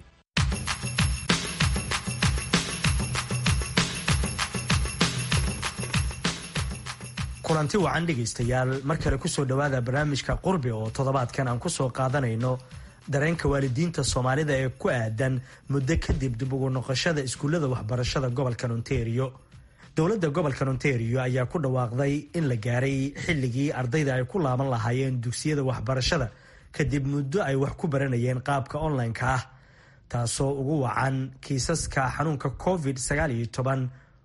kulanti wacan dhegaystayaal, mar kale kusoo dhowaada barnaamijka qurbi oo toddobaadkan aan kusoo qaadanayno dareenka waalidiinta Soomaalida ee ku aadan muddo kadib dib ugu noqoshada iskuullada waxbarashada gobolka Ontario. dowladda gobolka Ontario ayaa ku dhawaaqday in la gaaray xilligii ardayda ay ku laaban lahaayeen dugsiyada waxbarashada kadib muddo ay wax ku baranayeen qaabka online-ka ah, taasoo ugu wacan kiisaska xanuunka covid sagaal iyo toban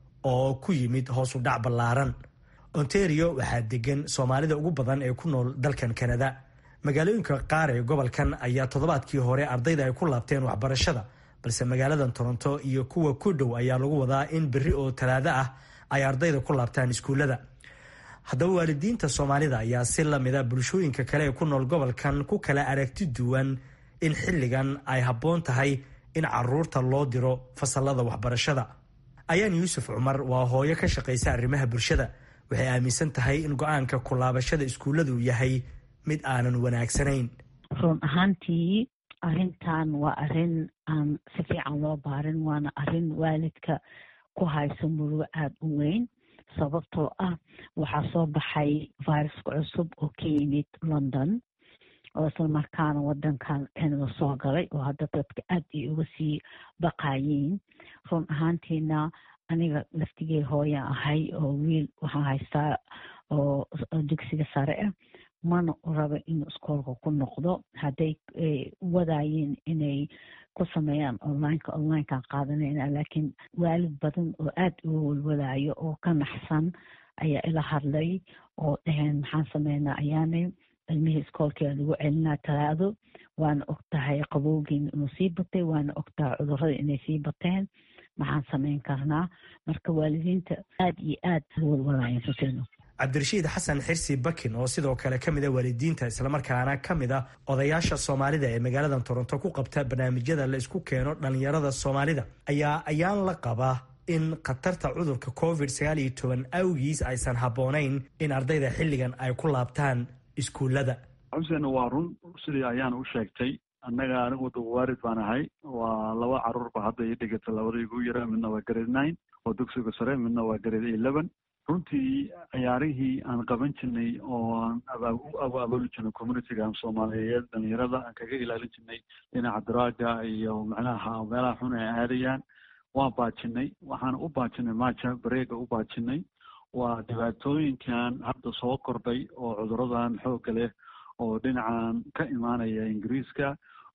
oo ku yimid hoos u dhac ballaaran. Ontario waxaa degan Soomaalida ugu badan ee ku nool dalkan Canada. magaalooyinka qaar ee gobolkan ayaa toddobaadkii hore ardayda ay ku laabteen waxbarashada, balse magaaladan Toronto iyo kuwa ku dhow ayaa lagu wadaa in berri oo Talaado ah ay ardayda ku laabtaan iskuullada. haddaba waalidiinta Soomaalida ayaa si lamida bulshooyinka kale ee ku nool gobolkan ku kala aragti duwan in xilligan ay habboon tahay in caruurta loo diro fasalada waxbarashada. Ayaan Yuusuf Cumar waa hooyo ka shaqaysa arrimaha bulshada. waxay aaminsan tahay in go-aanka ku laabashada iskuulladu yahay mid aanan wanaagsanayn. run ahaantii arrintan waa arrin aan si fiican loo baarin, waana arrin waalidka ku hayso murugo aada u weyn, sababtoo ah waxaa soo baxay viruska cusub oo ka yimid London oo isla markaana wadankan Canada soo galay oo hadda dadka aad ay uga sii baqayiin. run ahaantiina aniga laftigee hooya ahay oo wiil waxaan haystaa oo dugsiga sare ah, mana u raba inuu iskoolka ku noqdo. hadday wadaayeen inay ku sameeyaan onlineka onlinekan qaadanayna, laakiin waalid badan oo aad uga walwadaayo oo ka naxsan ayaa ila hadlay oo dhaheen maxaan sameynaa ayaanay ilmihii iskoolkeeda lagu celinaa Talaado, waana og tahay qabowgiina inuu sii batay, waana og tahay cudurrada inay sii bateen, maxaan samayn karnaa? marka waalidiinta aad iyo aad walwalaayeen xuseeno. Cabdirashiid Xasan Xirsi Bakin oo sidoo kale ka mid ah waalidiinta islamarkaana ka mid ah odayaasha Soomaalida ee magaalada Toronto ku qabta barnaamijyada la isku keeno dhalinyarada Soomaalida ayaa ayaan la qabaa in khatarta cudurka covid sagaal iyo toban awgiis aysan habboonayn in ardayda xilligan ay ku laabtaan iskuullada. xuseen waa run sidii ayaan u sheegtay. annaga anigu waalid baan ahay, waa laba caruurba hadda ii dhigata, labada igu yara midna waa grade nine oo dugsiga sare, midna waa grade eleven. runtii ciyaarihii aan qaban jirnay oo aan u abaabuli jirnay communityga Soomaaliyeed dhalinyarada aan kaga ilaalin jirnay dhinaca daraaga iyo macnaha meelaha xun ay aadayaan waan baajinay. waxaan u baajinay maaja bareega u baajinay. waa dhibaatooyinkan hadda soo kordhay oo cuduradan xoogga leh oo dhinacan ka imaanaya Ingiriiska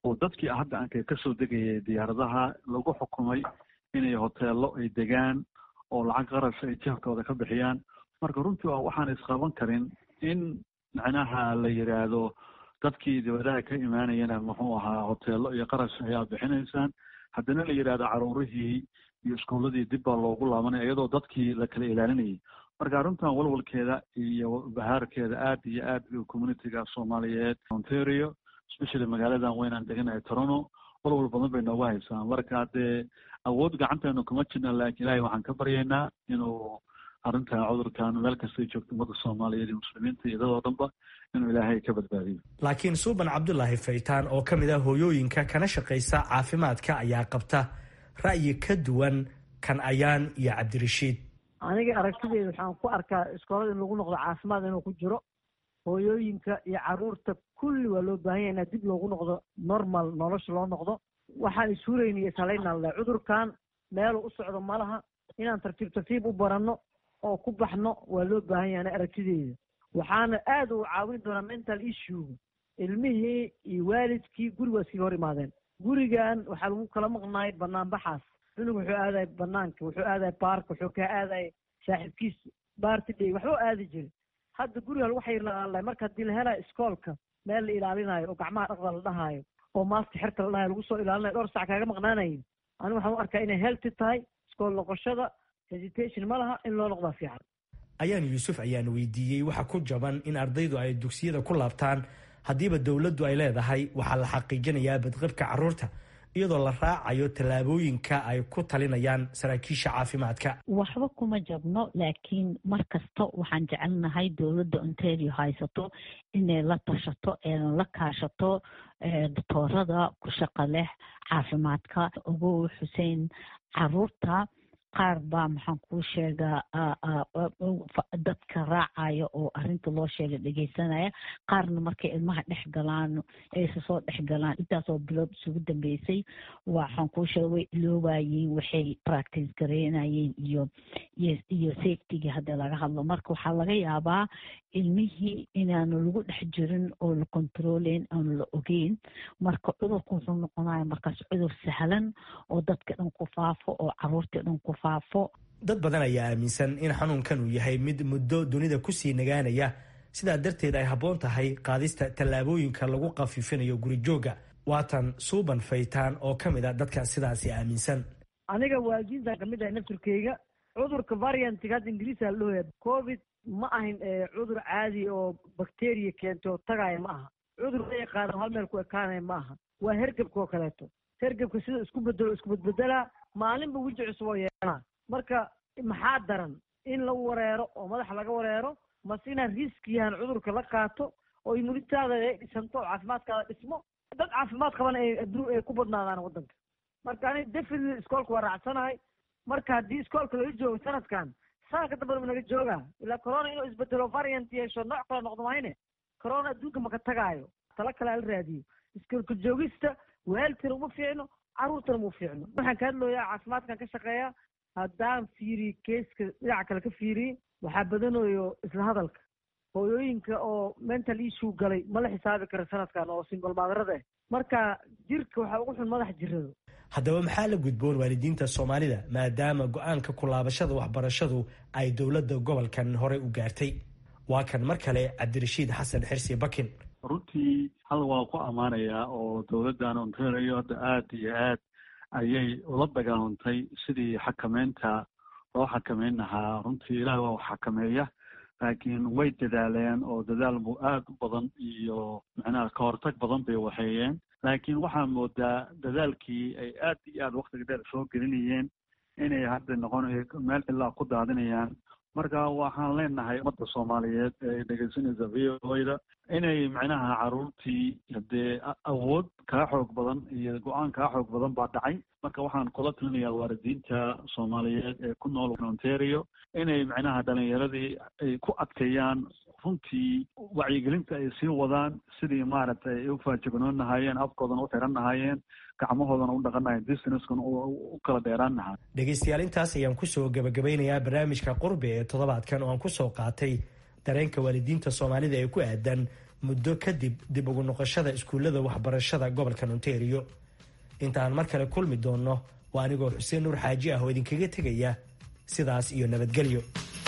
oo dadkii hadda aanka kasoo degayay diyaaradaha lagu xukumay inay hoteelo ay degaan oo lacag qarash ay jeefkooda ka bixiyaan. marka runtii waa waxaan isqaban karin in macnaha la yidhaahdo dadkii dibadaha ka imaanayana muxuu ahaa hoteelo iyo qarash ayaa bixinaysaan, haddana la yidhaahdo caruurihii iyo iskuuladii dib baa loogu laabanaya iyadoo dadkii la kala ilaalinayay. marka arrintan walwalkeeda iyo bahaarkeeda aad iyo aad communityga soomaaliyeed Ontario especially magaaladan weynaan deganahay Toronto walwal badan bay noogu haysaa. marka dee awood gacanteenu kuma jirna, laakiin ilaahay waxaan ka baryaynaa inuu arrinta cudurkan meel kastay joogto ummadda soomaaliyeed iyo muslimiinta iyo dadoo dhanba inuu ilaahay ka badbaadiyo. laakiin suuban cabdulaahi faytaan oo ka mid ah hooyooyinka kana shaqaysa caafimaadka ayaa qabta ra'yi ka duwan kan Ayaan iyo Cabdirashiid. aniga aragtideeda waxaan ku arkaa iskoolada in lagu noqdo caafimaad inuu ku jiro. hooyooyinka iyo caruurta kulli waa loo baahan yahay in dib loogu noqdo normal nolosha loo noqdo. waxaan isuurayna iyo salaynaa cudurkan meel u socdo malaha, inaan tartiib tartiib u baranno oo ku baxno waa loo baahan yahay aragtideeda. waxaana aad u caawin doonaa mental issue ilmihii iyo waalidkii guriga iskaga hor imaadeen. gurigan waxaa lagu kala maqnaay banaanbaxaas. cunug wuxuu aadaya banaanka, wuxuu aadaya baarka, wuxuu ka aadaya saaxiibkiis baarti dhey, waxbuu aadi jiray. hadda guriga lagu xayirlaalaay. marka haddii la helayo iskoolka meel la ilaalinayo oo gacmaha dhaqda la dhahaayo oo maaska xerta la dhahayo lagu soo ilaalinayo dhowr sac kaaga maqnaanayin, anigu waxaan u arkaa inay healthy tahay. iskool noqoshada hesitation ma laha, in loo noqdaa fiican. Ayaan Yuusuf ayaan weydiiyey waxa ku jaban in ardaydu ay dugsiyada ku laabtaan haddiiba dowladdu ay leedahay waxaa la xaqiijinayaa badqabka carruurta iyadoo la raacayo tallaabooyinka ay ku talinayaan saraakiisha caafimaadka. waxba kuma jabno, laakiin mar kasta waxaan jecelnahay dowladda Ontario haysato inay la tashato ee la kaashato doctorada ku shaqo leh caafimaadka. Ogow Xuseen, caruurta qaar baa maxaan kuu sheegaa dadka raacaya oo arrinta loo sheegay dhegeysanaya. qaarna markay ilmaha dhex galaan aysa soo dhex galaan intaasoo bilood isugu dambeysay waxaan kuu sheegay way iloobayeen waxay practice gareynayeen iyo iyo safetyga hadda laga hadlo. marka waxaa laga yaabaa ilmihii inaanu lagu dhex jirin oo la controleyn aanu la ogeyn. marka cudurku wuxuu noqonaya markaas cudur sahlan oo dadka dhan ku faafo oo caruurta dhan ku faafo. dad badan ayaa aaminsan in xanuunkan uu yahay mid muddo dunida kusii nagaanaya, sidaa darteed ay habboon tahay qaadista tallaabooyinka lagu khafiifinayo guri jooga. waatan suuban faytaan oo ka mid a dadka sidaasi aaminsan. aniga waalidiintan kamid ahay naftirkeyga. cudurka variantiga hadda ingiriisa la dhahaya covid ma ahin cudur caadi oo bacteria keento oo tagaaya ma aha. cudur la yaqaano hal meel ku ekaanaya ma aha. waa hergebka oo kaleeto. hergebka sida isku bedelo isku bedbedelaa maalinba weji cusub oo yeelanaa. marka maxaa daran in la wareero oo madaxa laga wareero, mase inaad riski yahan cudurka la qaato oo immunitaada ay dhisanto oo caafimaadkaada dhismo. dad caafimaad qaban ay adduun ay ku badnaadaan waddanka. marka ani definitely iskoolka waa raacsanahay. marka haddii iskoolka laga joogo sanadkan sanadka dambana naga jooga ilaa corona inuu isbedelo variant yeesho nooc kale noqdo mahayne. corona adduunka maka tagaayo, tala kale ala raadiyo. iskoolka joogista waalidkana uma fiicno, caruurtana uma fiicno. waxaan ka hadlooyaa caafimaadkan ka shaqeeya. haddaan fiiriye keeska dhinaca kale ka fiiriye waxaa badanayo isla hadalka. hooyooyinka oo mental issue galay ma la xisaabi karo sanadkan oo single maadarada ah. marka jirka waxaa ugu xun madax jirado. haddaba maxaa la gudboon waalidiinta Soomaalida maadaama go-aanka ku laabashada waxbarashadu ay dowladda gobolkan hore u gaartay? waa kan mar kale Cabdirashiid Xasan Xirsi Bakin. runtii hal waa ku ammaanayaa oo dowladdan Ontario hadda aad iyo aad ayay ula dagaalantay sidii xakameynta loo xakameyn lahaa. runtii ilaah waa xakameeya, laakiin way dadaaleen oo dadaal mu aad u badan iyo macnaha ka hortag badan bay waxeeyeen. laakiin waxaa moodaa dadaalkii ay aad iyo aad waktiga dheer soo gelinayeen inay hadda noqon meel ilaa ku daadinayaan. marka waxaan leenahay ummadda Soomaaliyeed ee dhegeysanaysa v o da inay macnaha caruurtii hadee awood kaa xoog badan iyo go-aan kaa xoog badan baa dhacay. marka waxaan kula talinayaa waalidiinta Soomaaliyeed ee ku nool Ontario inay macnaha dhalinyaradii ay ku adkeeyaan runtii wacyigelinta ay sii wadaan sidii maaragtay ay u faajignoon lahaayeen, afkoodana u xiran lahaayeen, gacmahoodana u dhaqan lahaayeen, businesskana u kala dheeraan lahaa. dhegeystayaal intaas ayaan kusoo gabagabeynayaa barnaamijka qurbi ee toddobaadkan oo aan kusoo qaatay dareenka waalidiinta soomaalida ee ku aadan muddo kadib dib ugu noqoshada iskuullada waxbarashada gobolkan ontario. intaan mar kale kulmi doonno waa anigoo xuseen nuur xaaji ah oo idinkaga tegaya sidaas iyo nabadgelyo.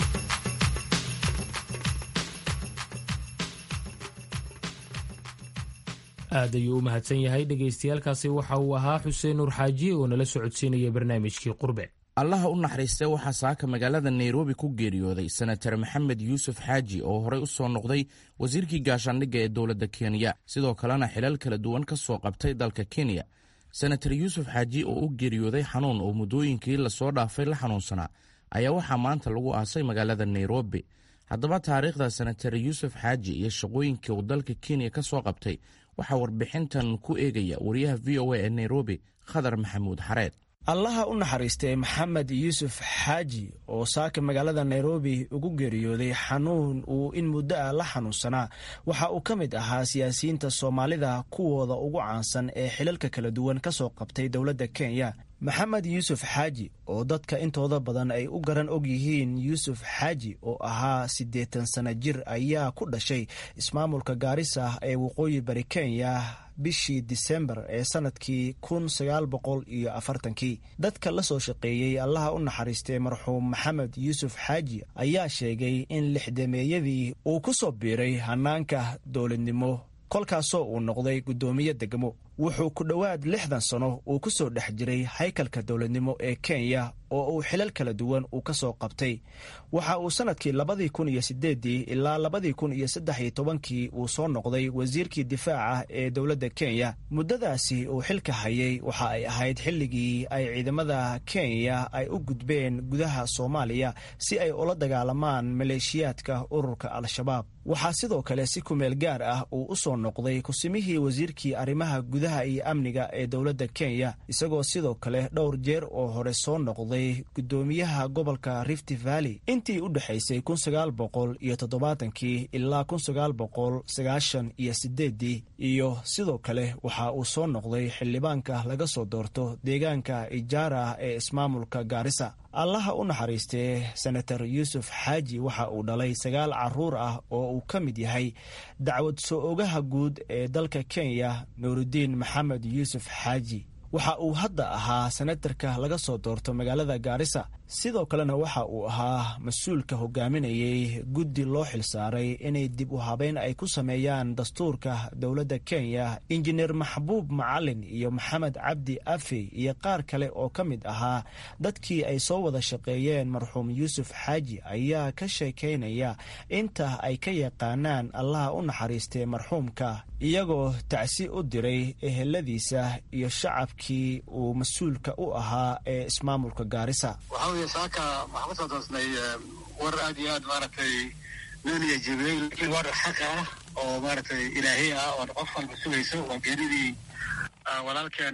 aad ayuu u mahadsan yahay dhagaystayaalkaasi waxa uu ahaa xuseen nuur xaaji oo nala socodsiinaya barnaamijkii qurbe. allaha u naxariistay waxaa saaka magaalada nairobi ku geeriyooday senatar maxamed yuusuf xaaji oo horey u soo noqday wasiirkii gaashaandhigga ee dowladda kenya, sidoo kalena xilal kala duwan ka soo qabtay dalka kenya. senatar yuusuf xaaji oo u geeriyooday xanuun oo muddooyinkii lasoo dhaafay la xanuunsanaa ayaa waxaa maanta lagu aasay magaalada nairobi. haddaba taariikhda senatar yuusuf xaaji iyo shaqooyinkii uu dalka kenya ka soo qabtay waxaa warbixintan ku eegaya wariyaha v o a ee nairobi khadar maxamuud xareed. allaha u naxariistay maxamed yuusuf xaaji oo saaka magaalada nairobi ugu geeriyooday xanuun uu in muddo ah la xanuunsanaa waxa uu ka mid ahaa siyaasiyiinta soomaalida kuwooda ugu caansan ee xilalka kala duwan ka soo qabtay dowladda kenya. maxamed yuusuf xaaji oo dadka intooda badan ay u garan og yihiin yuusuf xaaji oo ahaa siddeetan sano jir ayaa ku dhashay ismaamulka gaarisa ee waqooyi bari kenya bishii disembar ee sanadkii kun sagaal boqol iyo afartankii. dadka la soo shaqeeyey allaha u naxariistay marxuum maxamed yuusuf xaaji ayaa sheegay in lixdameeyadii uu ku soo biiray hanaanka dowladnimo kolkaasoo uu noqday guddoomiye degmo. wuxuu ku dhowaad lixdan sano uu ku soo dhex jiray haykalka dowladnimo ee kenya oo uu xilal kala duwan uu ka soo qabtay. waxa uu sanadkii labadii kun iyo sideedii ilaa labadii kun iyo saddex iyo tobankii uu soo noqday wasiirkii difaaca ee dowladda kenya. muddadaasi uu xilka hayay waxa ay ahayd xilligii ay ciidamada kenya ay u gudbeen gudaha soomaaliya si ay ula dagaalamaan maleeshiyaadka ururka al-shabaab. waxaa sidoo kale si kumeel gaar ah uu u soo noqday kusimihii wasiirkii arrimaha gudaha iyo amniga ee dowladda kenya, isagoo sidoo kale dhowr jeer oo hore soo noqday guddoomiyaha gobolka rift valley intii u dhexaysay kun sagaal boqol iyo toddobaatankii ilaa kun sagaal boqol sagaashan iyo sideedii iyo sidoo kale waxa uu soo noqday xildhibaanka laga soo doorto deegaanka ijaara ee ismaamulka gaarisa. allaha u naxariistee senatar yuusuf xaaji waxa uu dhalay sagaal caruur ah oo uu ka mid yahay dacwad soo ogaha guud ee dalka kenya nuurudiin maxamed yuusuf xaaji. waxa uu hadda ahaa senatarka laga soo doorto magaalada gaarisa. sidoo kalena waxa uu ahaa mas-uulka hogaaminayay guddi loo xilsaaray inay dib u habeyn ay ku sameeyaan dastuurka dowladda kenya. injineer maxbuub macalin iyo maxamed cabdi afi iyo qaar kale oo ka mid ahaa dadkii ay soo wada shaqeeyeen marxuum yuusuf xaaji ayaa ka sheekaynaya inta ay ka yaqaanaan allaha u naxariistay marxuumka, iyagoo tacsi u diray eheladiisa iyo shacabkii uu mas-uulka u ahaa ee ismaamulka gaarisa. saaka waxaan kusoo doosnay war aad iyo aad maaragtay nooniya jebiyey, laakiin war xaq ah oo maaragtay ilaahay ah oo qof walba sugayso. waa geeridii walaalkeen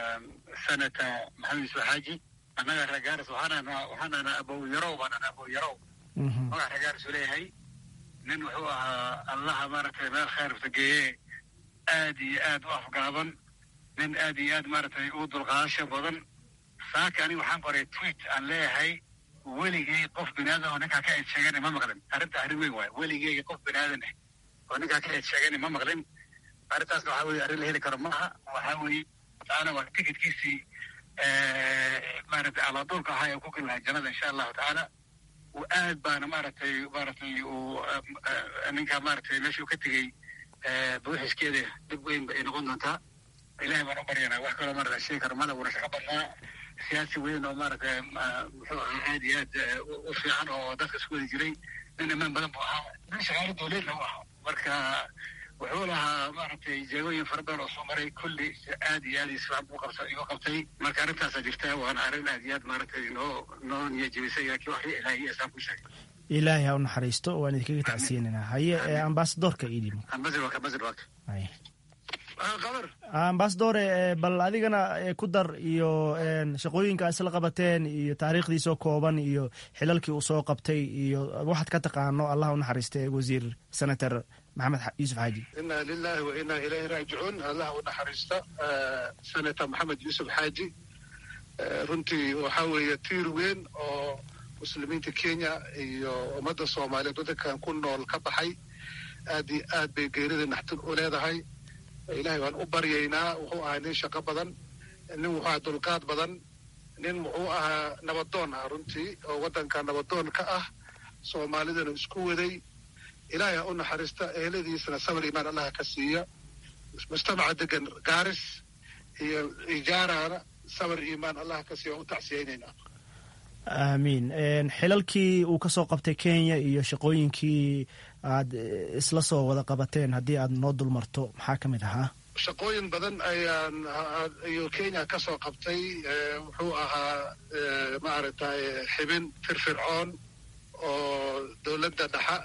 senata maxamed yuusuf xaaji. annaga reer gaaris waxaanana waxaanana abow yarow baanana abow yarow magac reer gaaris uu leeyahay. nin wuxuu ahaa allaha maaragtay meel khayrta geeye, aad iyo aad u afgaaban, nin aad iyo aad maaragtay u dulqaadasho badan. saaka aniga waxaan qoray tweet aan leeyahay weligay qof binaadan oo ninkaa ka eed sheegana ma maqlin. arrinta arrin weyn waayo, weligeyga qof binaadan ah oo ninkaa ka eed sheegana ma maqlin. arrintaasna waxaa weye arrin la heli karo maaha. waxaa weeye taana waa tikidkiisii maaragtay alaaduulka ahaa ee ku geli lahaa jannada insha allahu tacaala. aad baana maaragtay maaragtay uu ninkaa maaragtay meeshuu ka tegey buuxiskeeda dib weyn ba ay noqon doontaa. ilahay baan u baryanaa, wax kaloo maarata sheegi karo mala. wuuna shaqo badnaa, siyaasi weyn oo maaragtay muxuu ahaa aad iyo aad u fiican oo dadka isku wadi jiray. nin ammaan badan buu ahaa, nin shaqaalo dowleedna u ahaa. marka wuxuu lahaa maaragtay jeegooyin fara badan oo soo maray, kulli aad iyo aad isfiican buu qabsa igu qabtay. marka arrintaasaa jirta, waana arrin aad iyo aad maaragtay noo noo niya jebisay, laakiin wax ilaahiy isaan ku sheegay. ilaahay ha u naxariisto, waan idinkaga tacsiinaynaa. haye ambasadorka idimo ambasadorka ambasadorka ambasadore, bal adigana ku dar iyo shaqooyinka isla qabateen iyo taariikhdiisoo kooban iyo xilalkii uu soo qabtay iyo waxaad ka taqaano allah u naxariistay wasiir senator maxamed yuusuf xaaji. inaa lilahi wa inaa ilayhi raajicuun. allah u naxariista senator maxamed yuusuf xaaji. runtii waxaa weeye tiir weyn oo muslimiinta kenya iyo ummadda soomaaliyeed waddankan ku nool ka baxay aad iyo aad bay geerida naxtin u leedahay. ilaahay waan u baryaynaa. wuxuu ahaa nin shaqo badan, nin wuxuu ahaa dulqaad badan, nin wuxuu ahaa nabadoon ah runtii oo waddanka nabadoon ka ah, soomaalidana isku waday. ilaahay ha u naxariista, eheladiisana sabir imaan allaha ka siiya. mujtamaca degan gaaris iyo ijaarana sabir imaan allaha ka siiya, u tacsiyaynaynaa. aamiin. xilalkii uu ka soo qabtay kenya iyo shaqooyinkii aad isla soo wada qabateen haddii aad noo dulmarto maxaa ka mid ahaa? shaqooyin badan ayaan ayuu kenya ka soo qabtay. wuxuu ahaa maaragtay xibin firfircoon oo dowladda dhexa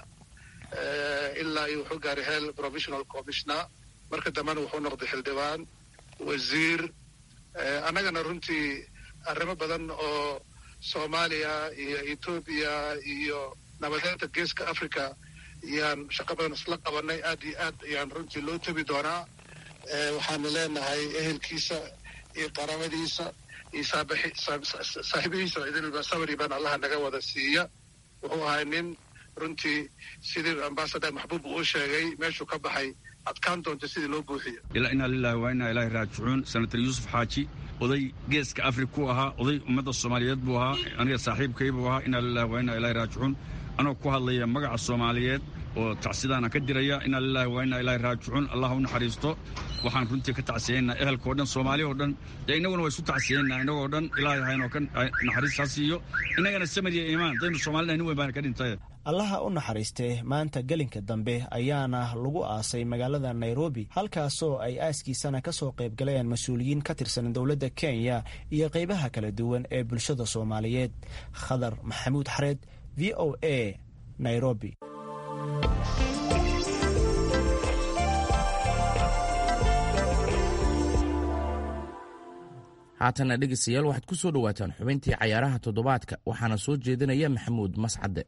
ilaa iyo wuxuu gaaray hel provisional commissioner. marka dambena wuxuu noqday xildhibaan, wasiir. annagana runtii arrimo badan oo soomaaliya iyo etoobiya iyo nabadeynta geeska africa ayaan shaqo badan isla qabanay. aad iyo aad ayaan runtii loo tabi doonaa. waxaanu leenahay ehelkiisa iyo qaraabadiisa iyo saaxiibihiisa idinba sabir baan allaha naga wada siiya. wuxuu ahay nin runtii sidii ambasador maxbuub uu sheegay meeshuu ka baxay adkaan doonta sidii loo buuxiyo. ilaa inaa lillahi waa inaa ilaahi raajicuun. senator yuusuf xaaji oday geeska afrika ku ahaa, oday ummadda soomaaliyeed buu ahaa, aniga saaxiibkay buu ahaa. inaa lillahi waa inaa ilaahi raajicuun. anoo ku hadlaya magaca soomaaliyeed oo tacsidaana ka diraya. inaa lillahi waa inaa ilaahi raajicuun. allah u naxariisto. waxaan runtii ka tacsiyaynaa ehelka o dhan, soomaaliya oo dhan. dee innaguna waa isu tacsiyaynaa innagoo dhan. ilaahay haynoo ka naxariis ha siiyo. innagana samad iyo iimaan daynu soomaalida nin weyn baana ka dhintay. allaha u naxariistee maanta gelinka dambe ayaana lagu aasay magaalada nairobi, halkaasoo ay aaskiisana ka soo qayb galeen mas-uuliyiin ka tirsan dowladda kenya iyo qaybaha kala duwan ee bulshada soomaaliyeed. khadar maxamuud xareed, v o a, nairobi. haatana dhegeystayaal waxaad ku soo dhowaataan xubintii cayaaraha toddobaadka, waxaana soo jeedinaya maxamuud mascade.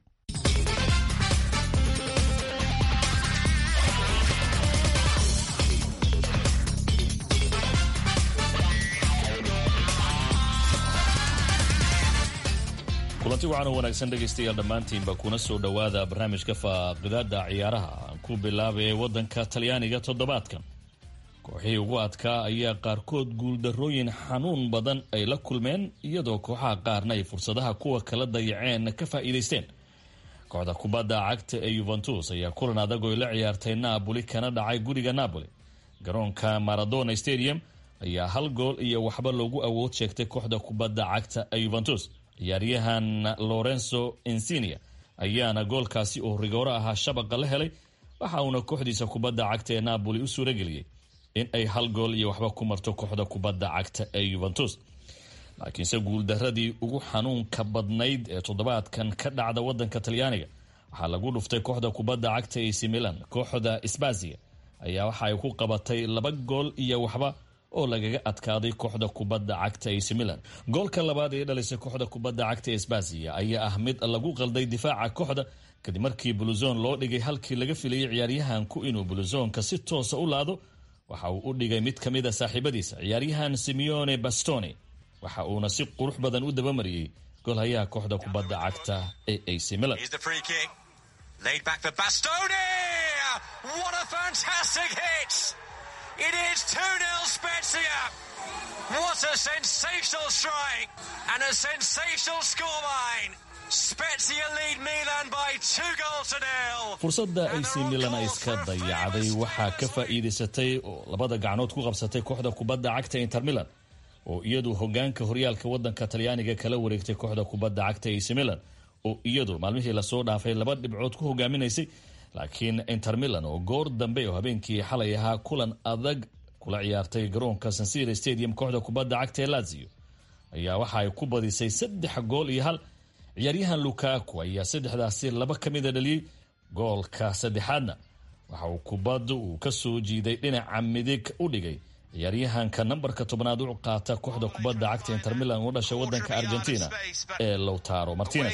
kulanti wacan oo wanaagsan dhegaystayaal dhammaantiinba kuna soo dhowaada barnaamijka faaqidaada ciyaaraha. aan ku bilaabay waddanka talyaaniga toddobaadkan. kooxihii ugu adkaa ayaa qaarkood guuldarrooyin xanuun badan ay la kulmeen, iyadoo kooxaha qaarna ay fursadaha kuwa kala dayaceen ka faa'iidaysteen. kooxda kubadda cagta ee yuventus ayaa kulan adag oo la ciyaartay Napoli kana dhacay guriga Napoli. garoonka Maradona Stadium ayaa hal gool iyo waxba loogu awood sheegtay kooxda kubadda cagta ee Juventus. ciyaaryahan Lorenzo Insigne ayaana goolkaasi oo rigooro ahaa shabaqa la helay, waxa uuna kooxdiisa kubadda cagta ee Napoli u suurageliyey in ay hal gool iyo waxba ku marto kooxda kubadda cagta ee Juventus. laakiinse guuldaradii ugu xanuunka badnayd ee toddobaadkan ka dhacda waddanka Talyaaniga waxaa lagu dhuftay kooxda kubadda cagta ee A C Milan. kooxda Spezia ayaa waxa ay ku qabatay laba gool iyo waxba oo lagaga adkaaday kooxda kubadda cagta A C Milan. goolka labaad ee dhalisay kooxda kubadda cagta ee Spezia ayaa ah mid lagu qalday difaaca kooxda kadib markii Bluzon loo dhigay halkii laga filayay ciyaaryahanku inuu Bluzonka si toosa u laado. waxa uu u dhigay mid ka mid a saaxiibadiisa ciyaaryahan Simeone Bastoni, waxa uuna si qurux badan u dabamariyey goolhayaha kooxda kubadda cagta ee A C Milan. Laid back for Bastoni! What a fantastic hit! It is two nil Spezia! What a sensational strike and a sensational scoreline! Spezia lead Milan by two goals to nil. fursadda A C Milan ay iska dayacday waxaa ka faa'iidaysatay oo labada gacnood ku qabsatay kooxda kubadda cagta Inter Milan, oo iyadu hogaanka horyaalka waddanka Talyaaniga kala wareegtay kooxda kubadda cagta A C Milan, oo iyadu maalmihii la soo dhaafay laba dhibcood ku hogaaminaysay. laakiin Inter Milan oo goor dambe oo habeenkii xalay ahaa kulan adag kula ciyaartay garoonka San Siro Stadium kooxda kubadda cagta ee Lazio ayaa waxa ay ku badisay saddex gool iyo hal. ciyaaryahan Lukaku ayaa saddexdaasi laba ka mid a dhaliyey. goolka saddexaadna waxa uu kubaddu uu ka soo jiiday dhinaca midig u dhigay ciyaaryahanka nambarka tobnaad u qaata kooxda kubadda cagta Inter Milan oo dhashay waddanka Argentina ee Lautaro Martinez.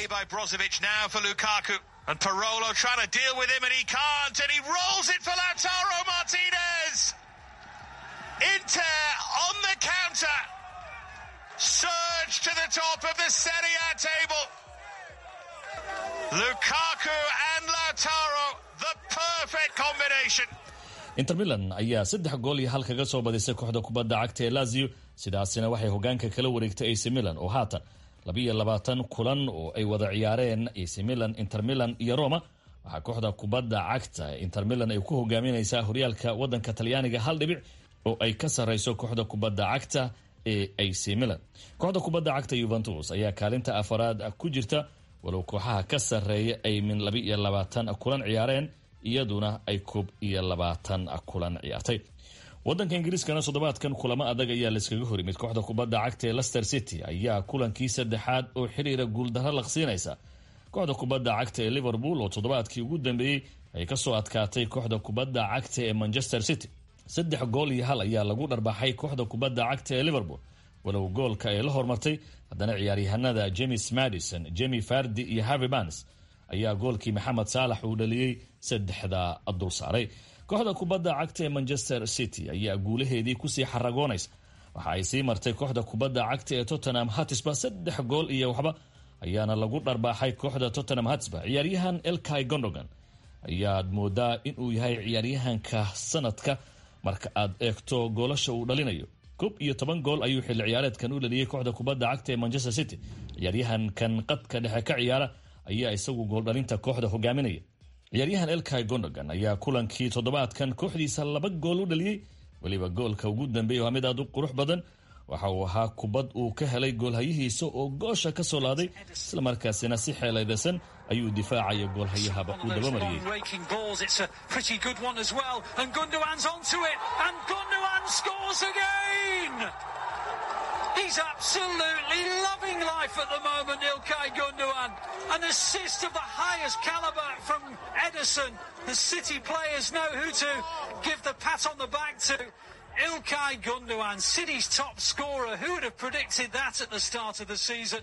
And Parolo trying to deal with him and he can't, and he rolls it for Lautaro Martinez. Inter on the counter, surge to the top of the Serie A table. Lukaku and Lautaro, the perfect combination. Inter Milan ayaa saddex gool iyo hal kaga soo badisay kooxda kubadda cagta ee Lazio, sidaasina waxay hogaanka kala wareegtay A C Milan oo haatan laba iyo labaatan kulan oo ay wada ciyaareen A C Milan, Inter Milan iyo Roma. Waxaa kooxda kubadda cagta Inter Milan ay ku hogaaminaysaa horyaalka wadanka Talyaaniga hal dhibic oo ay ka sareyso kooxda kubadda cagta ee A C Milan. Kooxda kubadda cagta Juventus ayaa kaalinta afaraad ku jirta, walow kooxaha ka sareeya ay min laba iyo labaatan kulan ciyaareen, iyaduna ay koob iyo labaatan kulan ciyaartay. Wadanka Ingiriiskana toddobaadkan kulamo adag ayaa la iskaga hor yimid. Kooxda kubadda cagta ee Leicester City ayaa kulankii saddexaad oo xiriira guuldarro laqsiinaysa kooxda kubadda cagta ee Liverpool oo toddobaadkii ugu dambeeyay ay ka soo adkaatay kooxda kubadda cagta ee Manchester City. saddex gool iyo hal ayaa lagu dharbaxay kooxda kubadda cagta ee Liverpool, walow goolka ay la hormartay haddana ciyaaryahanada James Maddison, Jamie Vardy iyo Harvey Barnes ayaa goolkii Mohamed Salah uu dhaliyay saddexda dul saaray. Kooxda kubadda cagta ee Manchester City ayaa guulaheedii ku sii xaragoonaysa. Waxa ay sii martay kooxda kubadda cagta ee Tottenham Hotspur saddex gool iyo waxba ayaana lagu dharbaxay kooxda Tottenham Hotspur. Ciyaaryahan Ilkay Gundogan ayaa moodaa inuu yahay ciyaaryahanka sanadka marka aad eegto goolasha uu dhalinayo. koob iyo toban gool ayuu xilli ciyaareedkan u dhaliyay kooxda kubadda cagta ee Manchester City. Ciyaaryahankan qadka dhexe ka ciyaara ayaa isagu gool dhalinta kooxda hogaaminaya. Ciyaaryahan Ilkay Gundogan ayaa kulankii toddobaadkan kooxdiisa laba gool u dhaliyay, waliba goolka ugu dambeeyay waa mid aad u qurux badan. waxa uu ahaa kubad uu ka helay goolhayihiisa oo goosha ka soo laaday, isla markaasina si xeelaysan ayuu difaacaya goolhayahaba uu daba mariyay. He's absolutely loving life at the moment, Ilkay Gundogan. An assist of the highest caliber from Ederson. The City players know who to give the pat on the back to. Ilkay Gundogan, City's top scorer. Who would have predicted that at the start of the season?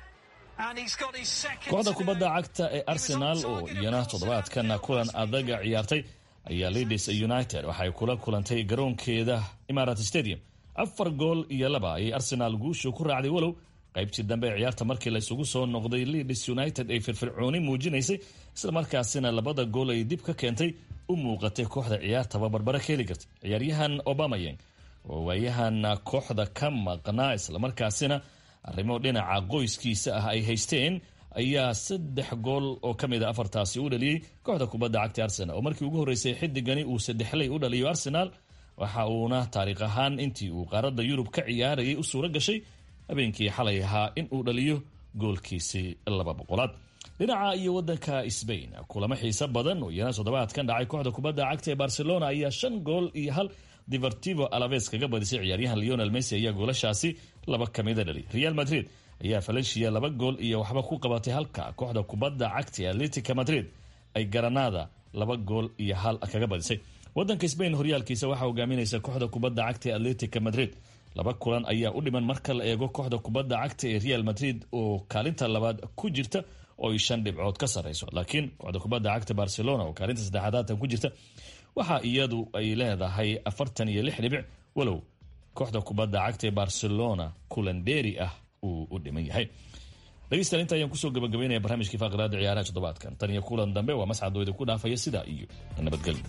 And he's got his second. Kooxda kubadda cagta ee Arsenal oo iyana toddobaadkan kulan adag ciyaartay ayaa Leeds United waxay kula kulantay garoonkeeda Emirates Stadium. afar gool iyo laba ay Arsenal guushu ku raacday, walow qaybtii dambe ee ciyaarta markii la isugu soo noqday Leeds United ay firfircooni muujinaysay, isla markaasina labada gool ay dib ka keentay u muuqatay kooxda ciyaartaba barbara ka heli kartay. Ciyaaryahan Aubameyang oo waayahan kooxda ka maqnaa, isla markaasina arrimo dhinaca qoyskiisa ah ay haysteen, ayaa saddex gool oo ka mid ah afartaasi u dhaliyay kooxda kubadda cagta Arsenal oo markii ugu horeysay xidigani uu saddexley u dhaliyo Arsenal. waxa uuna taariikh ahaan intii uu qaaradda Yurub ka ciyaarayay u suura gashay habeenkii xalay ahaa in uu dhaliyo goolkiisii laba boqolaad. dhinaca iyo wadanka Spain, kulamo xiiso badan oo iyana toddobaadkan dhacay. Kooxda kubadda cagta ee Barcelona ayaa shan gool iyo hal Deportivo Alaves kaga badisay. Ciyaaryahan Lionel Messi ayaa goolashaasi laba ka mid ah dhaliyay. Real Madrid ayaa Valencia laba gool iyo waxba ku qabatay, halka kooxda kubadda cagta ee Atletico Madrid ay Granada laba gool iyo hal kaga badisay. wadanka Spain horyaalkiisa waxa hogaaminaysa kooxda kubadda cagta ee Atletico Madrid. laba kulan ayaa u dhiman marka la eego kooxda kubadda cagta ee Real Madrid oo kaalinta labaad ku jirta oo ay shan dhibcood ka sareyso, laakiin kooxda kubadda cagta Barcelona oo kaalinta saddexaad ku jirta waxa iyadu ay leedahay afartan iyo lix dhibic, walow kooxda kubadda cagta ee Barcelona kulan dheeri ah uu u dhiman yahay. dhegeystayaal, inta ayaan kusoo gabagabeynaya barnaamijkii Faaqidaada Ciyaaraha toddobaadkan. tan iyo kulan dambe waa mascadooda ku dhaafaya sidaa iyo nabadgelyo.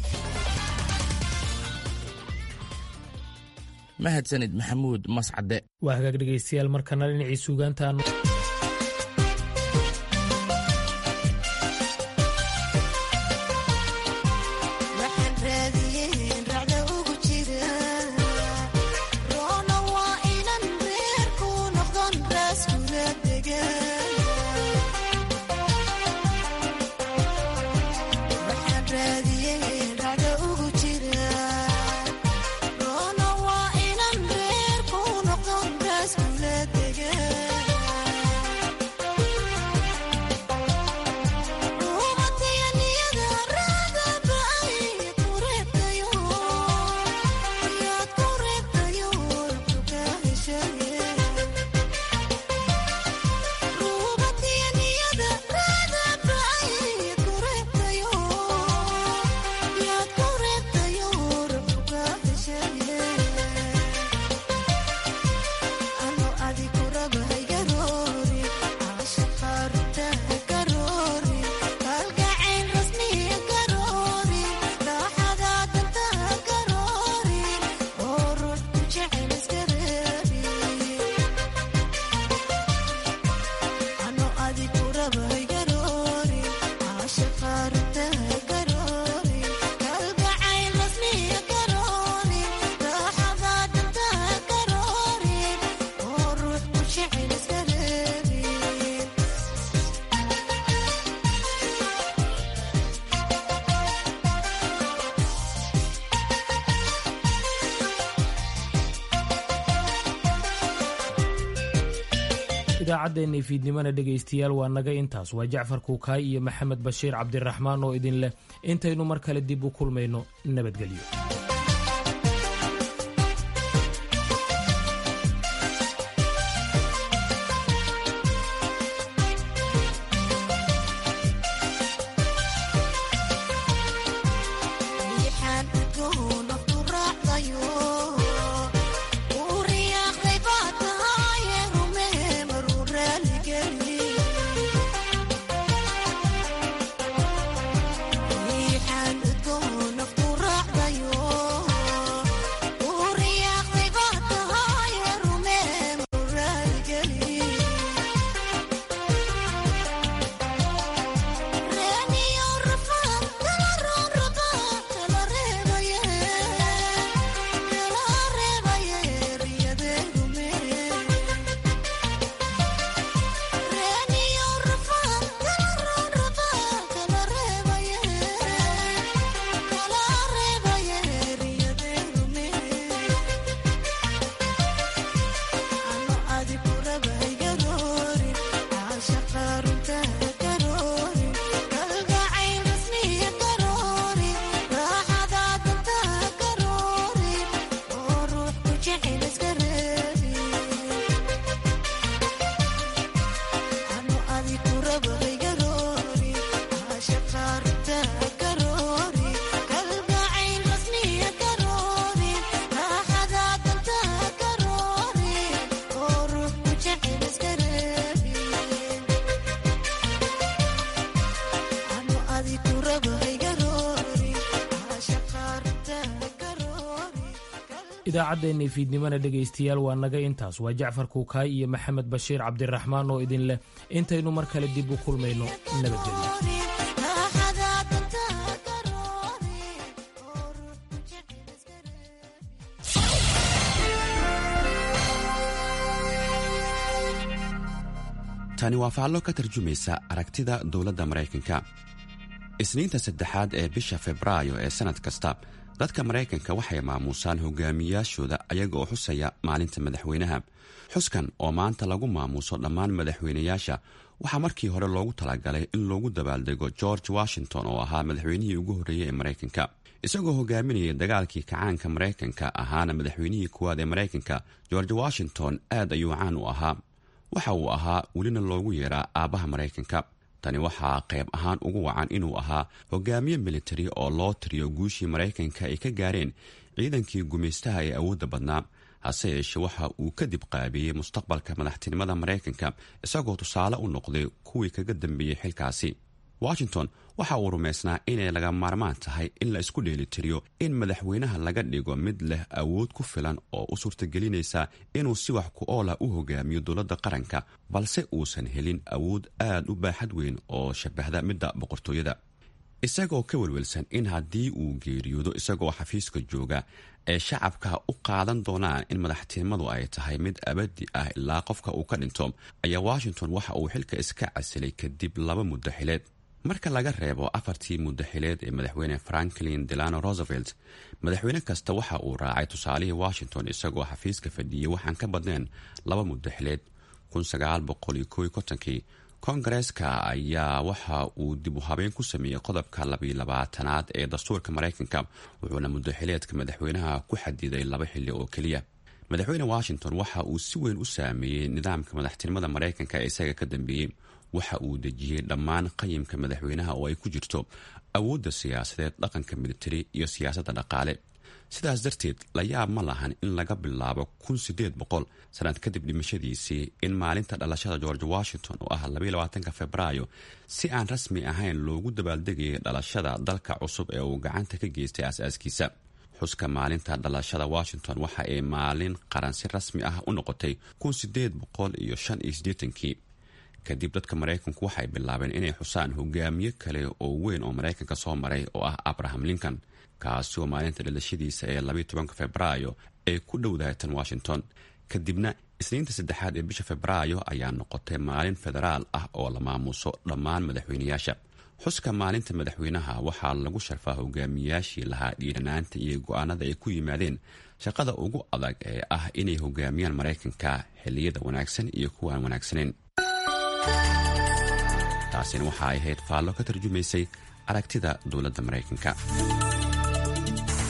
mahadsanid maxamuud mascade. waa hagaag dhegeystayaal, markana dhinacii suugaantaan idaacaddeenii fiidnimana dhegaystayaal waa naga intaas. waa jacfar kuukaay iyo maxamed bashiir cabdiraxmaan oo idin leh intaynu mar kale dib u kulmayno nabadgelyo. idaacaddeenii fiidnimana dhegaystayaal waa naga intaas. waa jacfar kuukaay iyo maxamed bashiir cabdiraxmaan oo idin leh intaynu mar kale dib u kulmayno nabadgelyo. tani waa faallo ka tarjumaysa aragtida dowladda maraykanka. isniinta saddexaad ee bisha febraayo ee sannad kasta dadka maraykanka waxay maamuusaan hogaamiyaashooda ayaga oo xusaya maalinta madaxweynaha. xuskan oo maanta lagu maamuuso dhammaan madaxweynayaasha waxaa markii hore loogu talagalay in loogu dabaaldego george washington oo ahaa madaxweynihii ugu horreeyey ee maraykanka. isagoo hogaaminayay dagaalkii kacaanka maraykanka ahaana madaxweynihii kuwaad ee maraykanka, george washington aad ayuu caan u ahaa. waxa uu ahaa welina loogu yeeraa aabbaha maraykanka. tani waxaa qayb ahaan ugu wacan inuu ahaa hogaamiye militari oo loo tiriyo guushii maraykanka ay ka gaareen ciidankii gumaystaha ee awoodda badnaa. hase yeeshee waxa uu kadib qaabiyey mustaqbalka madaxtinimada maraykanka isagoo tusaale u noqday kuwii kaga dambeeyey xilkaasi. washington waxa uu rumaysnaa inay laga maarmaan tahay in la isku dheelitiriyo in madaxweynaha laga dhigo mid leh awood ku filan oo u suurtagelinaysa inuu si wax ku oola u hogaamiyo dowladda qaranka, balse uusan helin awood aad u baaxad weyn oo shabahda midda boqortooyada. isagoo ka welwelsan in haddii uu geeriyoodo isagoo xafiiska jooga ee shacabka u qaadan doonaan in madaxtinimadu ay tahay mid abadi ah ilaa qofka uu ka dhinto, ayaa washington waxa uu xilka iska casilay kadib laba muddo xileed. marka laga reebo afartii muddo xileed ee madaxweyne franklin delano roosevelt, madaxweyne kasta waxa uu raacay tusaalihii washington isagoo xafiiska fadhiyey waxaan ka badnayn laba muddo xileed. kii kongareeska ayaa waxa uu dib u habeyn ku sameeyey qodobka labiyo labaatanaad ee dastuurka maraykanka, wuxuuna muddo xileedka madaxweynaha ku xadiday laba xilli oo keliya. madaxweyne washington waxa uu si weyn u saameeyey nidaamka madaxtinimada maraykanka ee isaga ka dambeeyey. waxa uu dejiyey dhammaan qayimka madaxweynaha oo ay ku jirto awoodda siyaasadeed, dhaqanka militari iyo siyaasadda dhaqaale. sidaas darteed la yaab ma lahan in laga bilaabo kun sideed boqol sanad kadib dhimashadiisii in maalinta dhalashada george washington oo ah labayo labaatanka febraayo si aan rasmi ahayn loogu dabaaldegayay dhalashada dalka cusub ee uu gacanta ka geystay aasaaskiisa. xuska maalinta dhalashada washington waxa ay maalin qaran si rasmi ah u noqotay kun sideed boqol iyo shan iyo siddeetankii. kadib dadka maraykanku waxay bilaabeen inay xusaan hogaamiye kale oo weyn oo maraykanka soo maray oo ah abraham lincoln, kaasi oo maalinta dhalashadiisa ee labayo tobanka febraayo ay ku dhowdahay tan washington. kadibna isniinta saddexaad ee bisha febraayo ayaa noqotay maalin federaal ah oo la maamuuso dhammaan madaxweynayaasha. xuska maalinta madaxweynaha waxaa lagu sharfaa hogaamiyaashii lahaa dhiiranaanta iyo go'aanada ay ku yimaadeen shaqada ugu adag ee ah inay hogaamiyaan maraykanka xilliyada wanaagsan iyo kuwa aan wanaagsanayn. taasina waxa ay ahayd faallo ka tarjumaysay aragtida dowladda maraykanka.